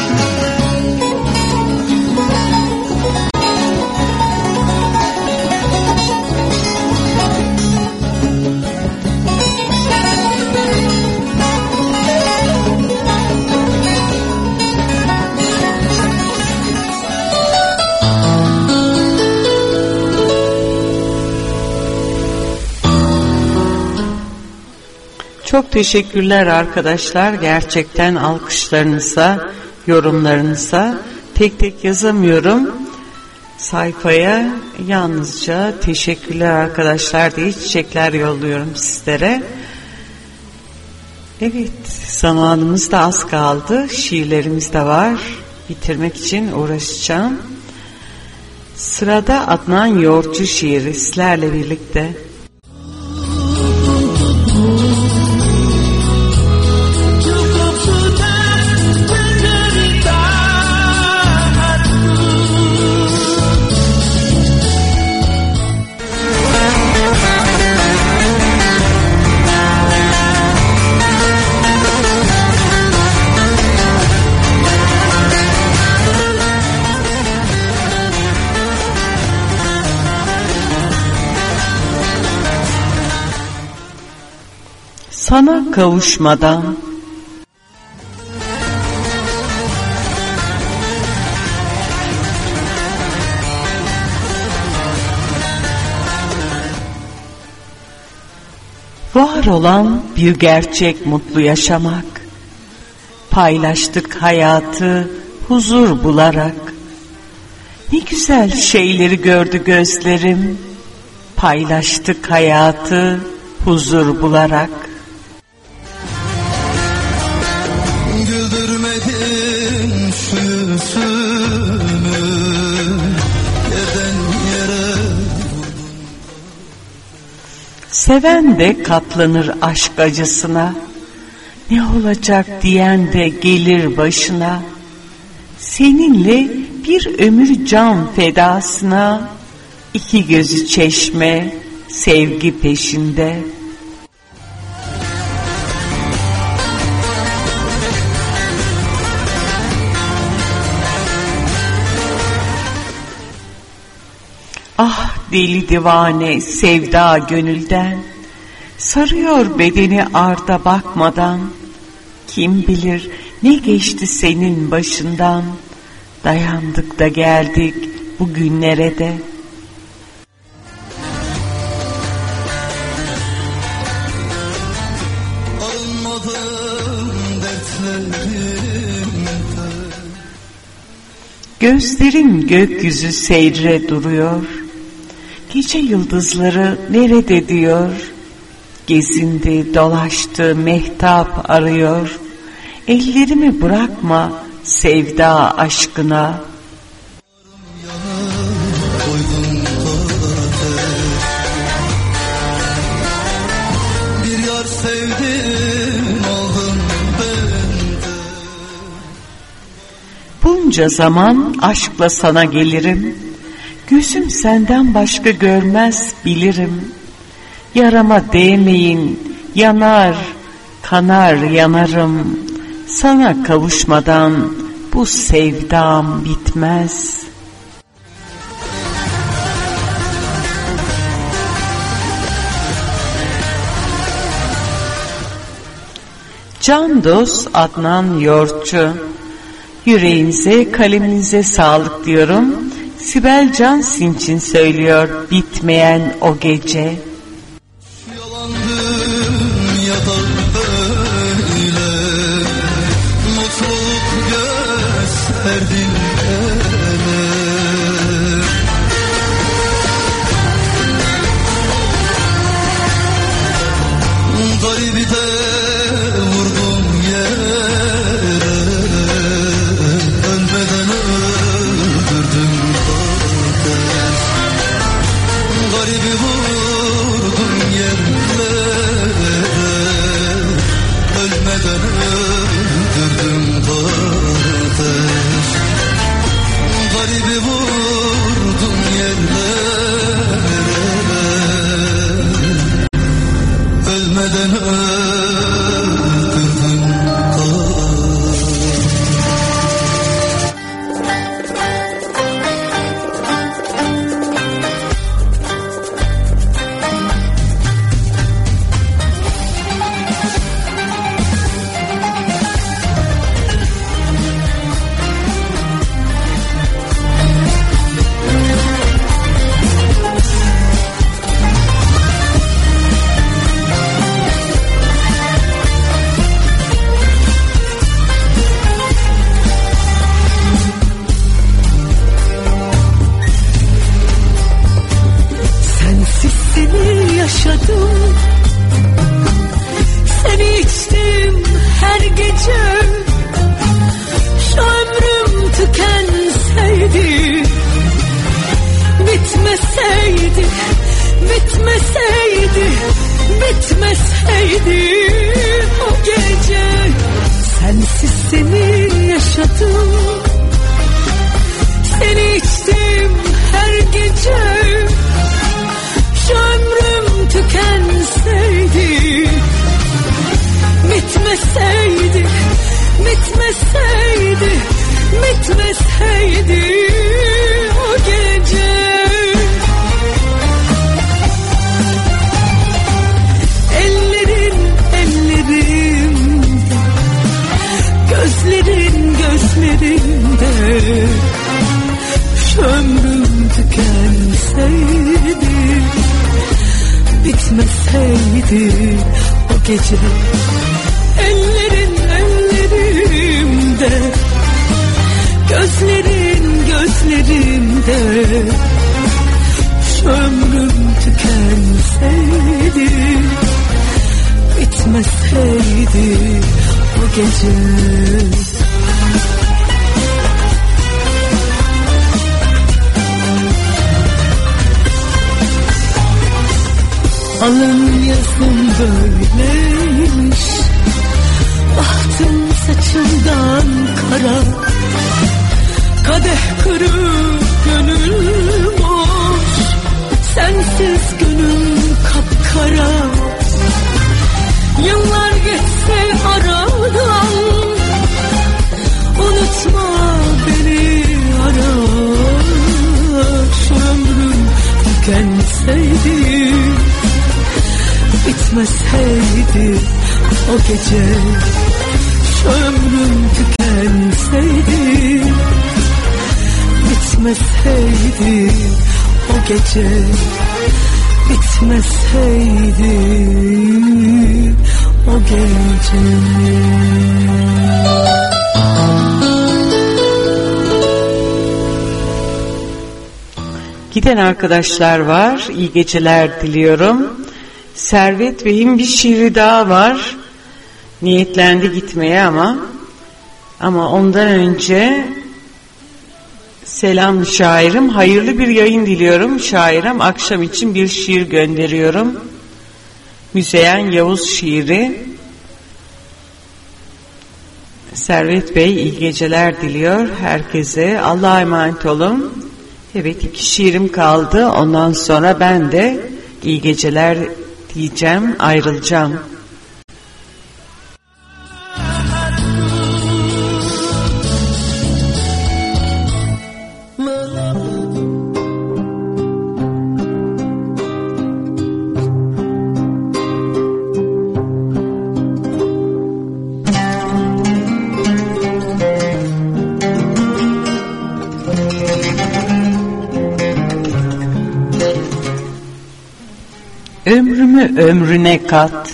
F: Çok teşekkürler arkadaşlar. Gerçekten alkışlarınıza, yorumlarınıza tek tek yazamıyorum. Sayfaya yalnızca teşekkürler arkadaşlar diye çiçekler yolluyorum sizlere. Evet, zamanımız da az kaldı. Şiirlerimiz de var. Bitirmek için uğraşacağım. Sırada Adnan Yoğurtçu şiiri sizlerle birlikte. Sana kavuşmadan var olan bir gerçek mutlu yaşamak, paylaştık hayatı huzur bularak. Ne güzel şeyleri gördü gözlerim, paylaştık hayatı huzur bularak.
K: Güldürmedin şu yüzümü, yerden yere.
F: Seven de katlanır aşk acısına, ne olacak diyen de gelir başına. Seninle bir ömür can fedasına, iki gözü çeşme sevgi peşinde. deli divane sevda gönülden, sarıyor bedeni arda bakmadan. Kim bilir ne geçti senin başından, dayandık da geldik bugünlere de. Gözlerim gökyüzü seyre duruyor, gece yıldızları nerede diyor, gezindi dolaştı mehtap arıyor, ellerimi bırakma sevda aşkına.
N: Bir yar sevdim aldım bende.
F: Bunca zaman aşkla sana gelirim, gözüm senden başka görmez bilirim. Yarama değmeyin, yanar, kanar yanarım. Sana kavuşmadan bu sevdam bitmez. Can dost Adnan Yoğurtçu. Yüreğinize, kaleminize sağlık diyorum. Sibel Cansin için söylüyor bitmeyen o gece.
N: Garibi de vurdum yere, ölmeden öldürdüm zaten. Garibi vurdum yerlere, ölmeden öldürdüm zaten. Garibi vurdum yerlere, ölmeden öldürdüm
I: yaşadım, seni içtim her gece. Şu ömrüm tükenseydi, bitmeseydi, bitmeseydi, bitmeseydi o gece. Sensiz seni yaşadım, seni içtim her gece. Şu ömrüm tükenseydi, bitmeseydi, bitmeseydi, bitmeseydi o gece. Ellerin ellerimde, gözlerin gözlerimde. Şu ömrüm tükenseydi, bitmeseydi o gece. Ellerin ellerimde, gözlerin gözlerimde. Şu ömrüm tükenseydi, bitmeseydi o gece. Alın yazım böyleymiş, bahtım saçımdan kara. Kadeh kırık gönül boş, sensiz gönül kapkara. Yıllar geçse aradan, unutma beni ara. Şu ömrüm tükense tükenseydi, bitmeseydi o gece. Şu ömrüm tükenseydi, bitmeseydi o gece. Bitmeseydi o gece.
F: Giden arkadaşlar var. İyi geceler diliyorum. Servet Bey'in bir şiiri daha var. Niyetlendi gitmeye ama ondan önce selam şairim. Hayırlı bir yayın diliyorum. Şairim akşam için bir şiir gönderiyorum. Müzeyyen Yavuz şiiri. Servet Bey iyi geceler diliyor herkese. Allah'a emanet olun. Evet, 2 şiirim kaldı. Ondan sonra ben de iyi geceler diyeceğim, ayrılacağım. Ömrümü ömrüne kat.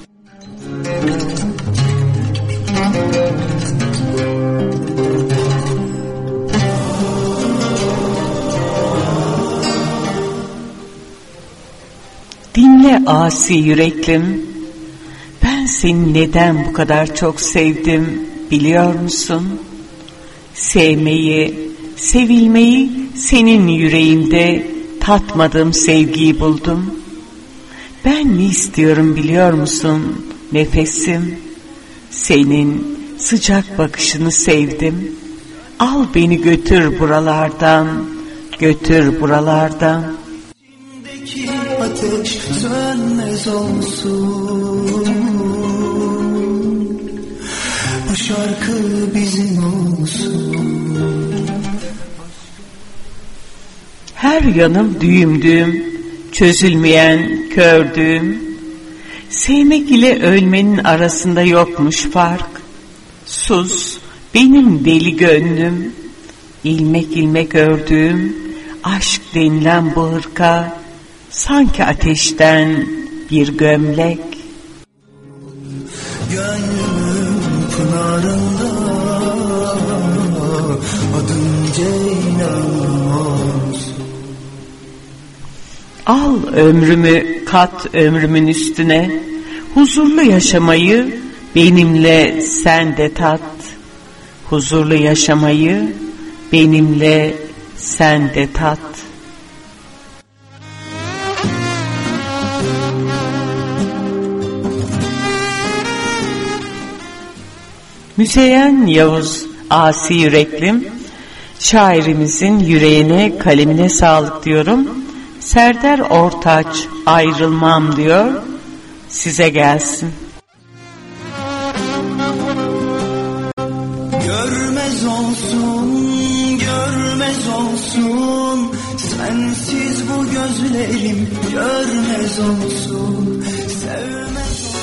F: Dinle asi yüreklim, ben seni neden bu kadar çok sevdim biliyor musun? Sevmeyi, sevilmeyi senin yüreğinde tatmadığım sevgiyi buldum. Ben ne istiyorum biliyor musun nefesim? Senin sıcak bakışını sevdim. Al beni götür buralardan, götür buralardan.
N: İçimdeki ateş sönmez olsun. Bu şarkı bizim olsun.
F: Her yanım düğüm düğüm, çözülmeyen kördüğüm, sevmek ile ölmenin arasında yokmuş fark. Sus benim deli gönlüm, ilmek ilmek ördüğüm aşk denilen bu hırka, sanki ateşten bir gömlek.
N: Gönlümün pınarında adın Ceylan olsun.
F: Al ömrümü kat ömrümün üstüne, huzurlu yaşamayı benimle sen de tat. Huzurlu yaşamayı benimle sen de tat. Müzeyyen Yavuz asi yüreklim, şairimizin yüreğine kalemine sağlık diyorum. Serdar Ortaç ayrılmam diyor, size gelsin.
N: Görmez olsun, görmez olsun, sensiz bu gözlerim görmez olsun, sevmez olsun.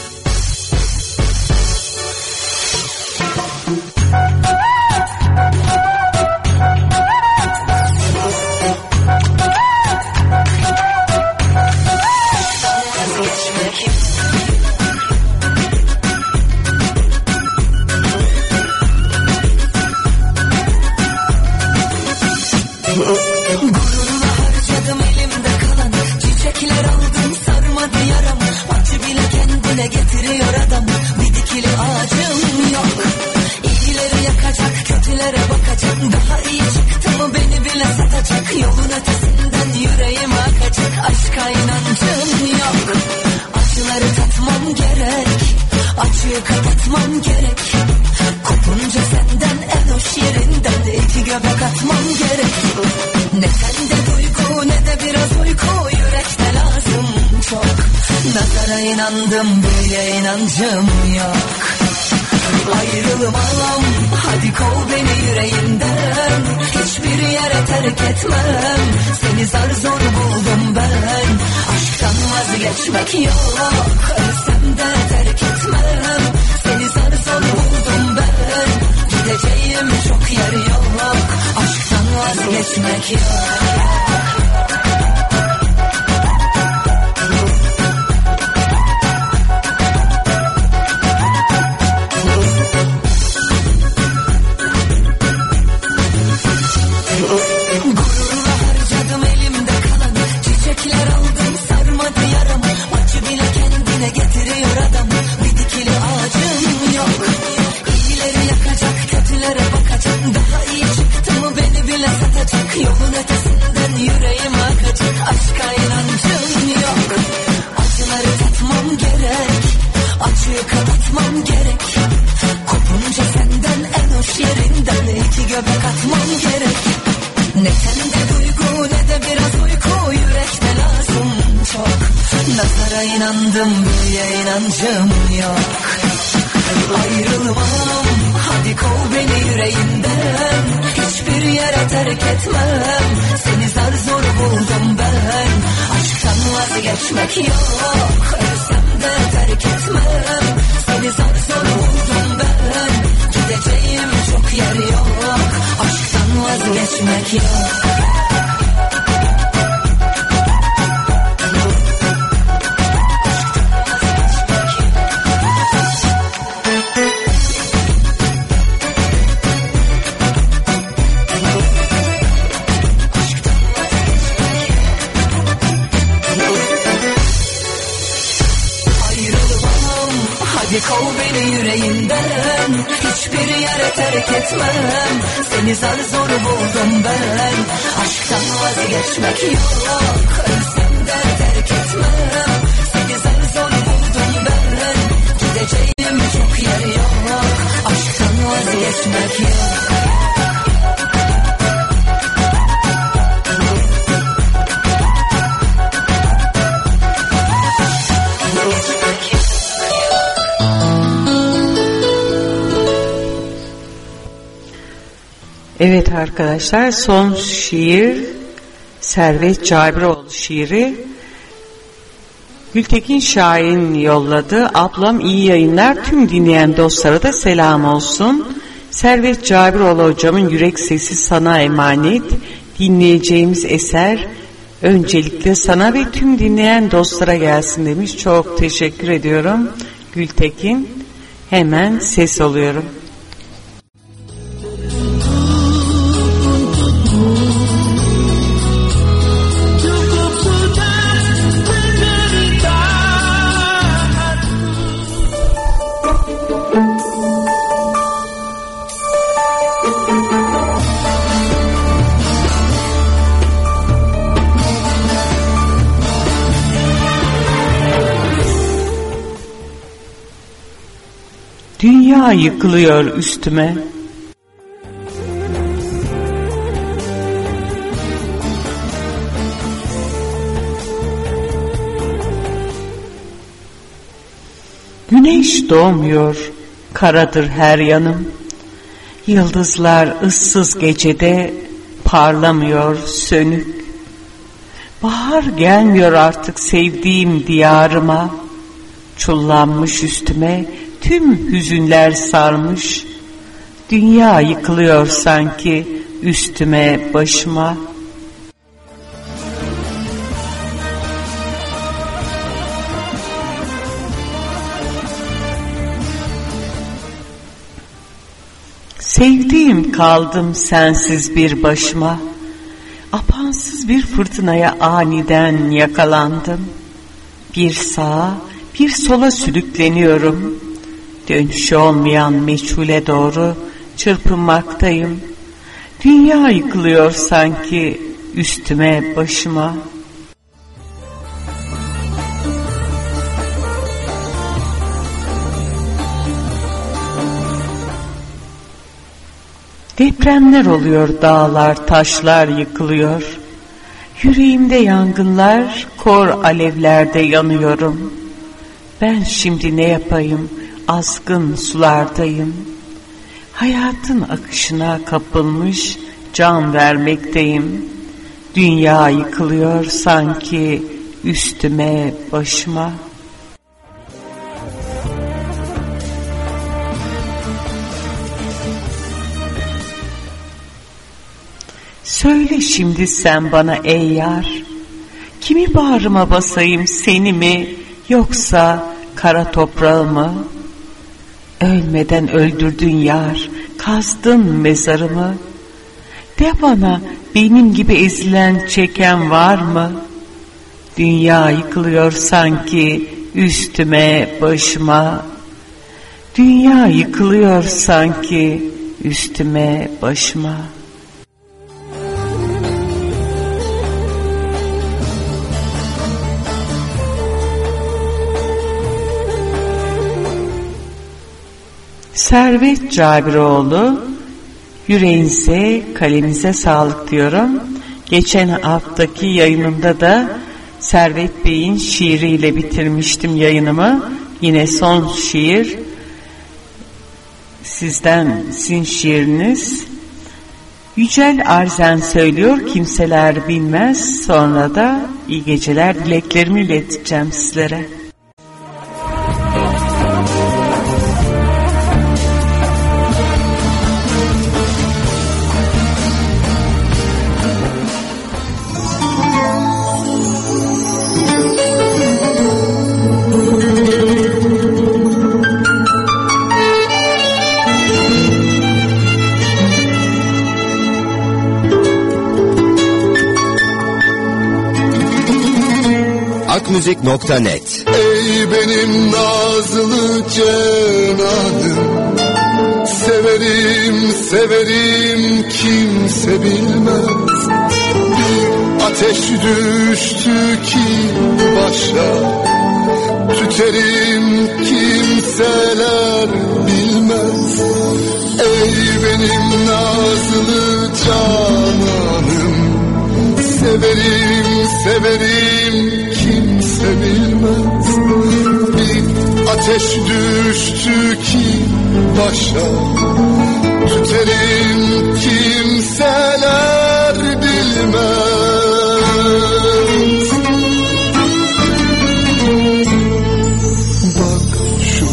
O: Gururuna harcadım elimde kalan çiçekler aldım sarmadı yaram. Acı bile kendine getiriyor adam. Bir dikili ağacım yok. İyileri yakacak, kötülere bakacak. Daha iyi çıktı mı beni bile satacak. Yolun ötesinden yüreğim akacak. Aşka inancım yok. Acıları tatmam gerek. Acıyı kapatmam gerek. Kopunca senden en hoş yerinden 2 göbek atmam gerek. Ne sende duygu ne de biraz uyku, yürekte lazım çok. Nazara inandım, böyle inancım yok. Ayrılmam, hadi kov beni yüreğinden. Hiçbir yere terk etmem, seni zar zor buldum ben. Aşktan vazgeçmek yok, ölsem de terk etmem. Seni zar zor buldum ben. Gideceğim çok yer yok, aşktan vazgeçmek yok. Yolun ötesinden yüreğim akacak, aşka inancım yok. Acıları tatmam gerek, acıyı kapatmam gerek. Kopunca senden en hoş yerinden iki göbek atmam gerek. Ne sende duygu ne de biraz uyku, yürekte lazım çok. Nazara inandım, büyüye inancım yok. Ayrılmam, hadi kov beni yüreğinden. Hiçbir yere terk etmem, seni zar zor buldum ben. Aşktan vazgeçmek yok, ölsem de terk etmem. Seni zar zor buldum ben. Gideceğim çok yer yok, aşktan vazgeçmek yok. Kov beni yüreğinden, hiçbir yere terk etmem. Seni zar zor buldum ben. Aşktan vazgeçmek yok, ölsem de terk etmem. Seni zar zor buldum ben. Gideceğim çok yer yok, aşktan vazgeçmek yok.
F: Evet arkadaşlar, son şiir Servet Cabiroğlu şiiri. Gültekin Şahin yolladı. Ablam iyi yayınlar, tüm dinleyen dostlara da selam olsun. Servet Cabiroğlu hocamın yürek sesi sana emanet. Dinleyeceğimiz eser öncelikle sana ve tüm dinleyen dostlara gelsin demiş. Çok teşekkür ediyorum Gültekin. Hemen ses alıyorum. Dünya yıkılıyor üstüme. Güneş doğmuyor, karadır her yanım. Yıldızlar ıssız gecede parlamıyor, sönük. Bahar gelmiyor artık sevdiğim diyarıma. Çullanmış üstüme tüm hüzünler sarmış. Dünya yıkılıyor sanki üstüme, başıma. Sevdiğim kaldım sensiz bir başıma. Apansız bir fırtınaya aniden yakalandım. Bir sağa bir sola sürükleniyorum. Dönüşü olmayan meçhule doğru çırpınmaktayım. Dünya yıkılıyor sanki üstüme, başıma. Depremler oluyor, dağlar, taşlar yıkılıyor. Yüreğimde yangınlar, kor alevlerde yanıyorum. Ben şimdi ne yapayım? azgın sulardayım. Hayatın akışına kapılmış can vermekteyim. Dünya yıkılıyor sanki üstüme, başıma. Söyle şimdi sen bana ey yar, kimi bağrıma basayım, seni mi yoksa kara toprağı mı? Ölmeden öldürdün yar, kazdın mezarımı. De bana, benim gibi ezilen çeken var mı? Dünya yıkılıyor sanki üstüme, başıma. Dünya yıkılıyor sanki üstüme, başıma. Servet Cabiroğlu, yüreğinize, kalemize sağlık diyorum. Geçen haftaki yayınımda da Servet Bey'in şiiriyle bitirmiştim yayınımı. Yine son şiir sizin şiiriniz. Yücel Arzen söylüyor, kimseler bilmez. Sonra da iyi geceler dileklerimi ileteceğim sizlere.
P: Müzik.net.
E: Ey benim nazlı cenanım, severim severim kimse bilmez. Bir ateş düştü ki başa, tüterim kimseler bilmez. Ey benim nazlı cananım, severim severim kimse bilmez. Bir ateş düştü ki başa, tüterim kimseler bilmez. Bak şu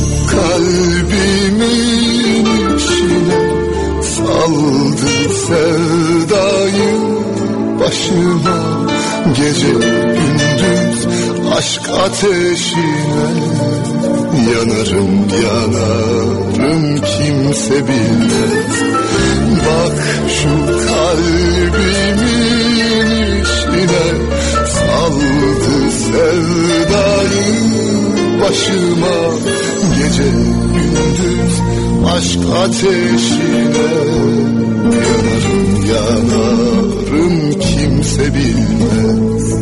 E: kalbimin içine, saldı sevdayı başıma. Gece gündüz aşk ateşine yanarım yanarım kimse bilmez. Bak şu kalbimin içine, saldı sevdayı başıma. Gece gündüz aşk ateşine yanarım yanarım kimse bilmez.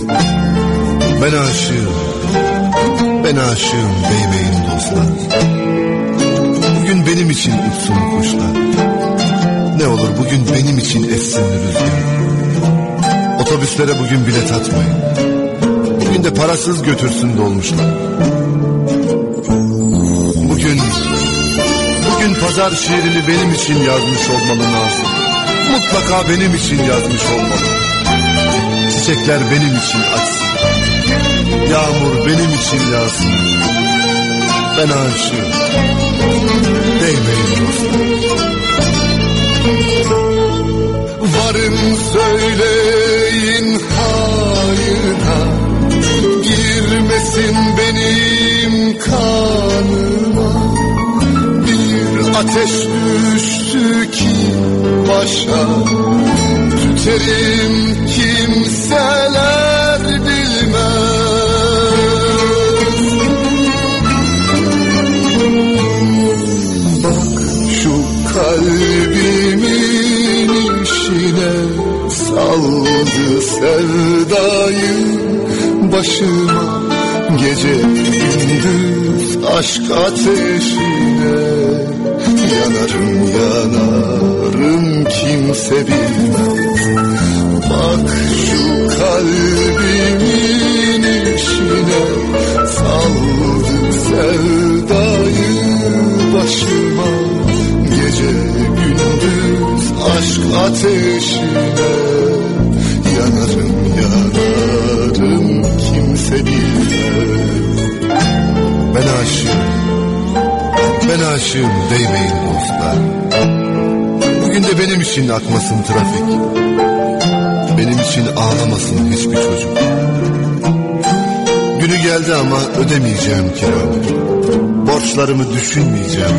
Q: Ben aşığım değmeyin dostlar. Bugün benim için uçsun kuşlar. Ne olur bugün benim için essin rüzgar. Otobüslere bugün bilet atmayın. Bugün de parasız götürsün dolmuşlar. Bugün pazar şiirini benim için yazmış olmalı Nazım. Mutlaka benim için yazmış olmalı. Çiçekler benim için açsın, yağmur benim için yağsın. Ben aşığım, değmeyin dostlar.
E: Varın söyleyin hayırda, girmesin benim kanıma. Bir ateş düştü ki başa, tüterim kimseler bilmez. Bak şu kalbimin içine, saldı sevdayı başıma. Gece gündüz aşk ateşine yanarım yanarım kimse bilmez. Bak şu kalbimin içine, saldı sevdayı
Q: ışığım değmeyin dostlar. Bugün de benim için akmasın trafik. Benim için ağlamasın hiçbir çocuk. Günü geldi ama ödemeyeceğim kiramı. Borçlarımı düşünmeyeceğim.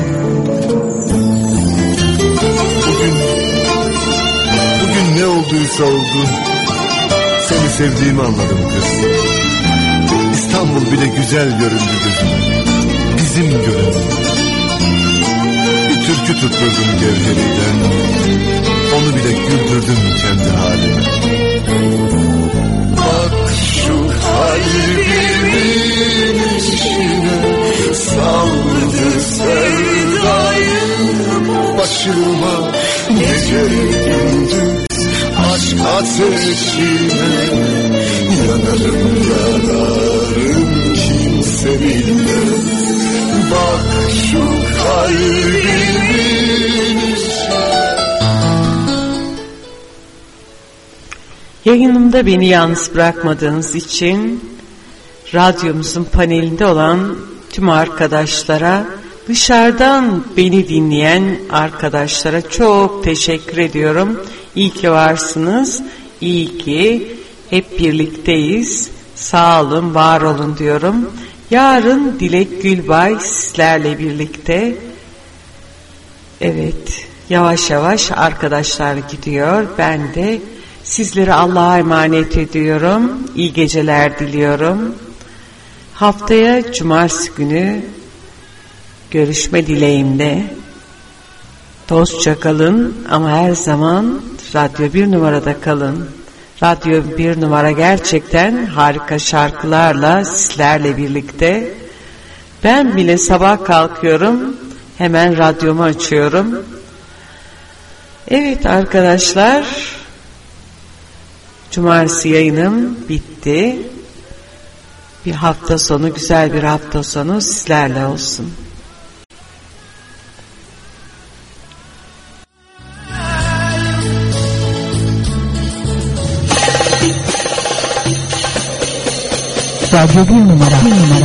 Q: Bugün ne olduysa oldu. Seni sevdiğimi anladım kız. İstanbul bile güzel göründü gözüme. Bizim göründü. Bir türkü tutturdum gevheriden. Onu bile güldürdüm kendi halime. Bak şu kalbimin içine saldı sevdayı. Başıma gece gündüz aşk ateşine yanarım yanarım kimse bilmez. Bak şu kalbimin içine.
F: Yayınımda beni yalnız bırakmadığınız için radyomuzun panelinde olan tüm arkadaşlara, dışarıdan beni dinleyen arkadaşlara çok teşekkür ediyorum. İyi ki varsınız, iyi ki hep birlikteyiz. Sağ olun, var olun diyorum. Yarın Dilek Gülbay sizlerle birlikte. Evet, yavaş yavaş arkadaşlar gidiyor. Ben de sizleri Allah'a emanet ediyorum. İyi geceler diliyorum. Haftaya cumartesi günü görüşme dileğimle. Dostça kalın ama her zaman Radyo 1 numarada kalın. Radyo 1 numara gerçekten harika şarkılarla sizlerle birlikte. Ben bile sabah kalkıyorum, hemen radyomu açıyorum. Evet arkadaşlar, cumartesi yayınım bitti. Bir hafta sonu, güzel bir hafta sonu sizlerle olsun.
I: Radyo 1 numara.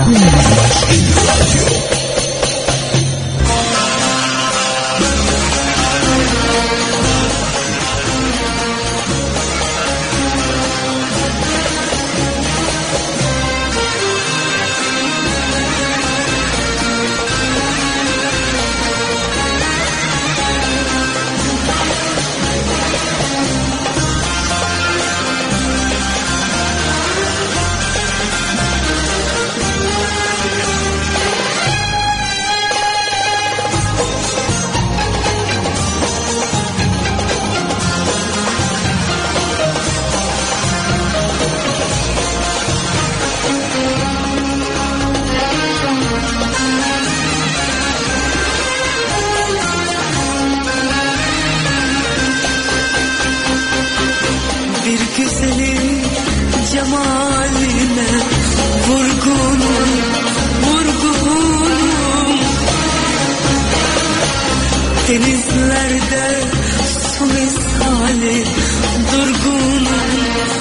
N: Denizlerde su misali durgunum,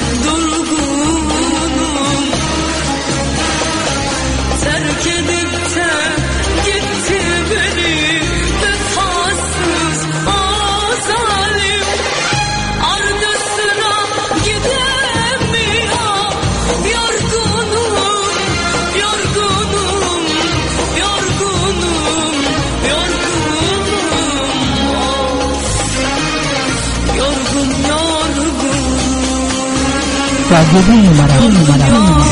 N: durgunum. Terk edip de gitti beni vefasız azalim. Ardı sıra gidemiyor, yorgunum, yorgunum, yorgunum, yorgunum.
I: Radyo 1 numara.